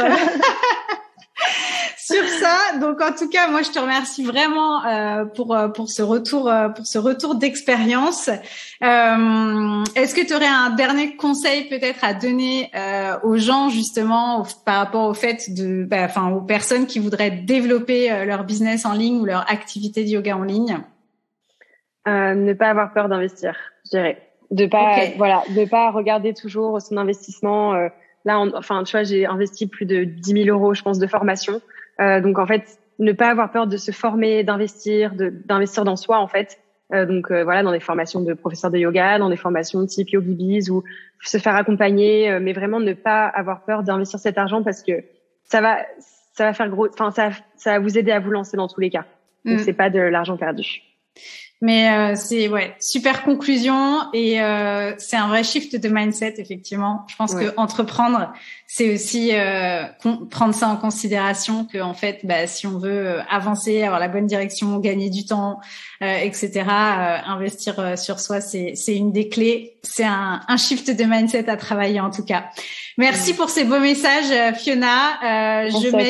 sur ça. Donc en tout cas, moi je te remercie vraiment pour ce retour d'expérience. Est-ce que tu aurais un dernier conseil peut-être à donner aux gens justement par rapport au fait aux personnes qui voudraient développer leur business en ligne ou leur activité de yoga en ligne? Ne pas avoir peur d'investir, je dirais. De pas regarder toujours son investissement. Là, tu vois, j'ai investi plus de 10 000 euros, je pense, de formation. Donc en fait, ne pas avoir peur de se former, d'investir dans soi en fait. Dans des formations de professeurs de yoga, dans des formations type YogiBiz, ou se faire accompagner, mais vraiment ne pas avoir peur d'investir cet argent parce que ça va faire gros. Enfin, ça va vous aider à vous lancer dans tous les cas. Donc c'est pas de l'argent perdu. Mais c'est super conclusion, et c'est un vrai shift de mindset effectivement. Je pense que entreprendre, c'est aussi prendre ça en considération, que en fait si on veut avancer, avoir la bonne direction, gagner du temps, etc., investir sur soi, c'est une des clés. C'est un shift de mindset à travailler en tout cas. Merci pour ces beaux messages, Fiona.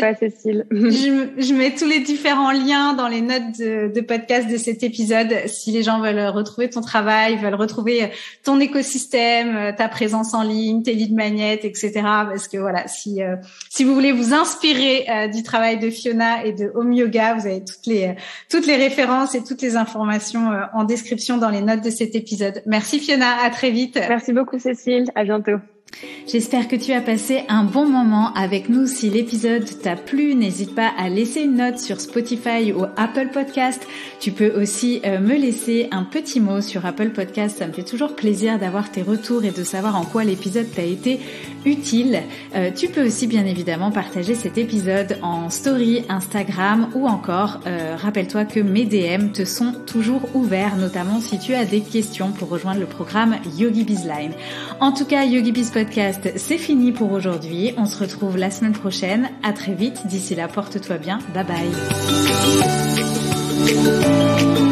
Je mets tous les différents liens dans les notes de podcast de cet épisode. Si les gens veulent retrouver ton travail, veulent retrouver ton écosystème, ta présence en ligne, tes lead magnets, etc. Parce que voilà, si vous voulez vous inspirer du travail de Fiona et de Home Yoga, vous avez toutes les références et toutes les informations en description dans les notes de cet épisode. Merci Fiona, à très vite. Merci beaucoup Cécile, à bientôt. J'espère que tu as passé un bon moment avec nous. Si l'épisode t'a plu, n'hésite pas à laisser une note sur Spotify ou Apple Podcast. Tu peux aussi me laisser un petit mot sur Apple Podcast. Ça me fait toujours plaisir d'avoir tes retours et de savoir en quoi l'épisode t'a été utile. Tu peux aussi bien évidemment partager cet épisode en story Instagram, ou encore rappelle-toi que mes DM te sont toujours ouverts, notamment si tu as des questions pour rejoindre le programme YogiBiz Line. En tout cas, YogiBiz Podcast, c'est fini pour aujourd'hui. On se retrouve la semaine prochaine. À très vite. D'ici là, porte-toi bien. Bye bye.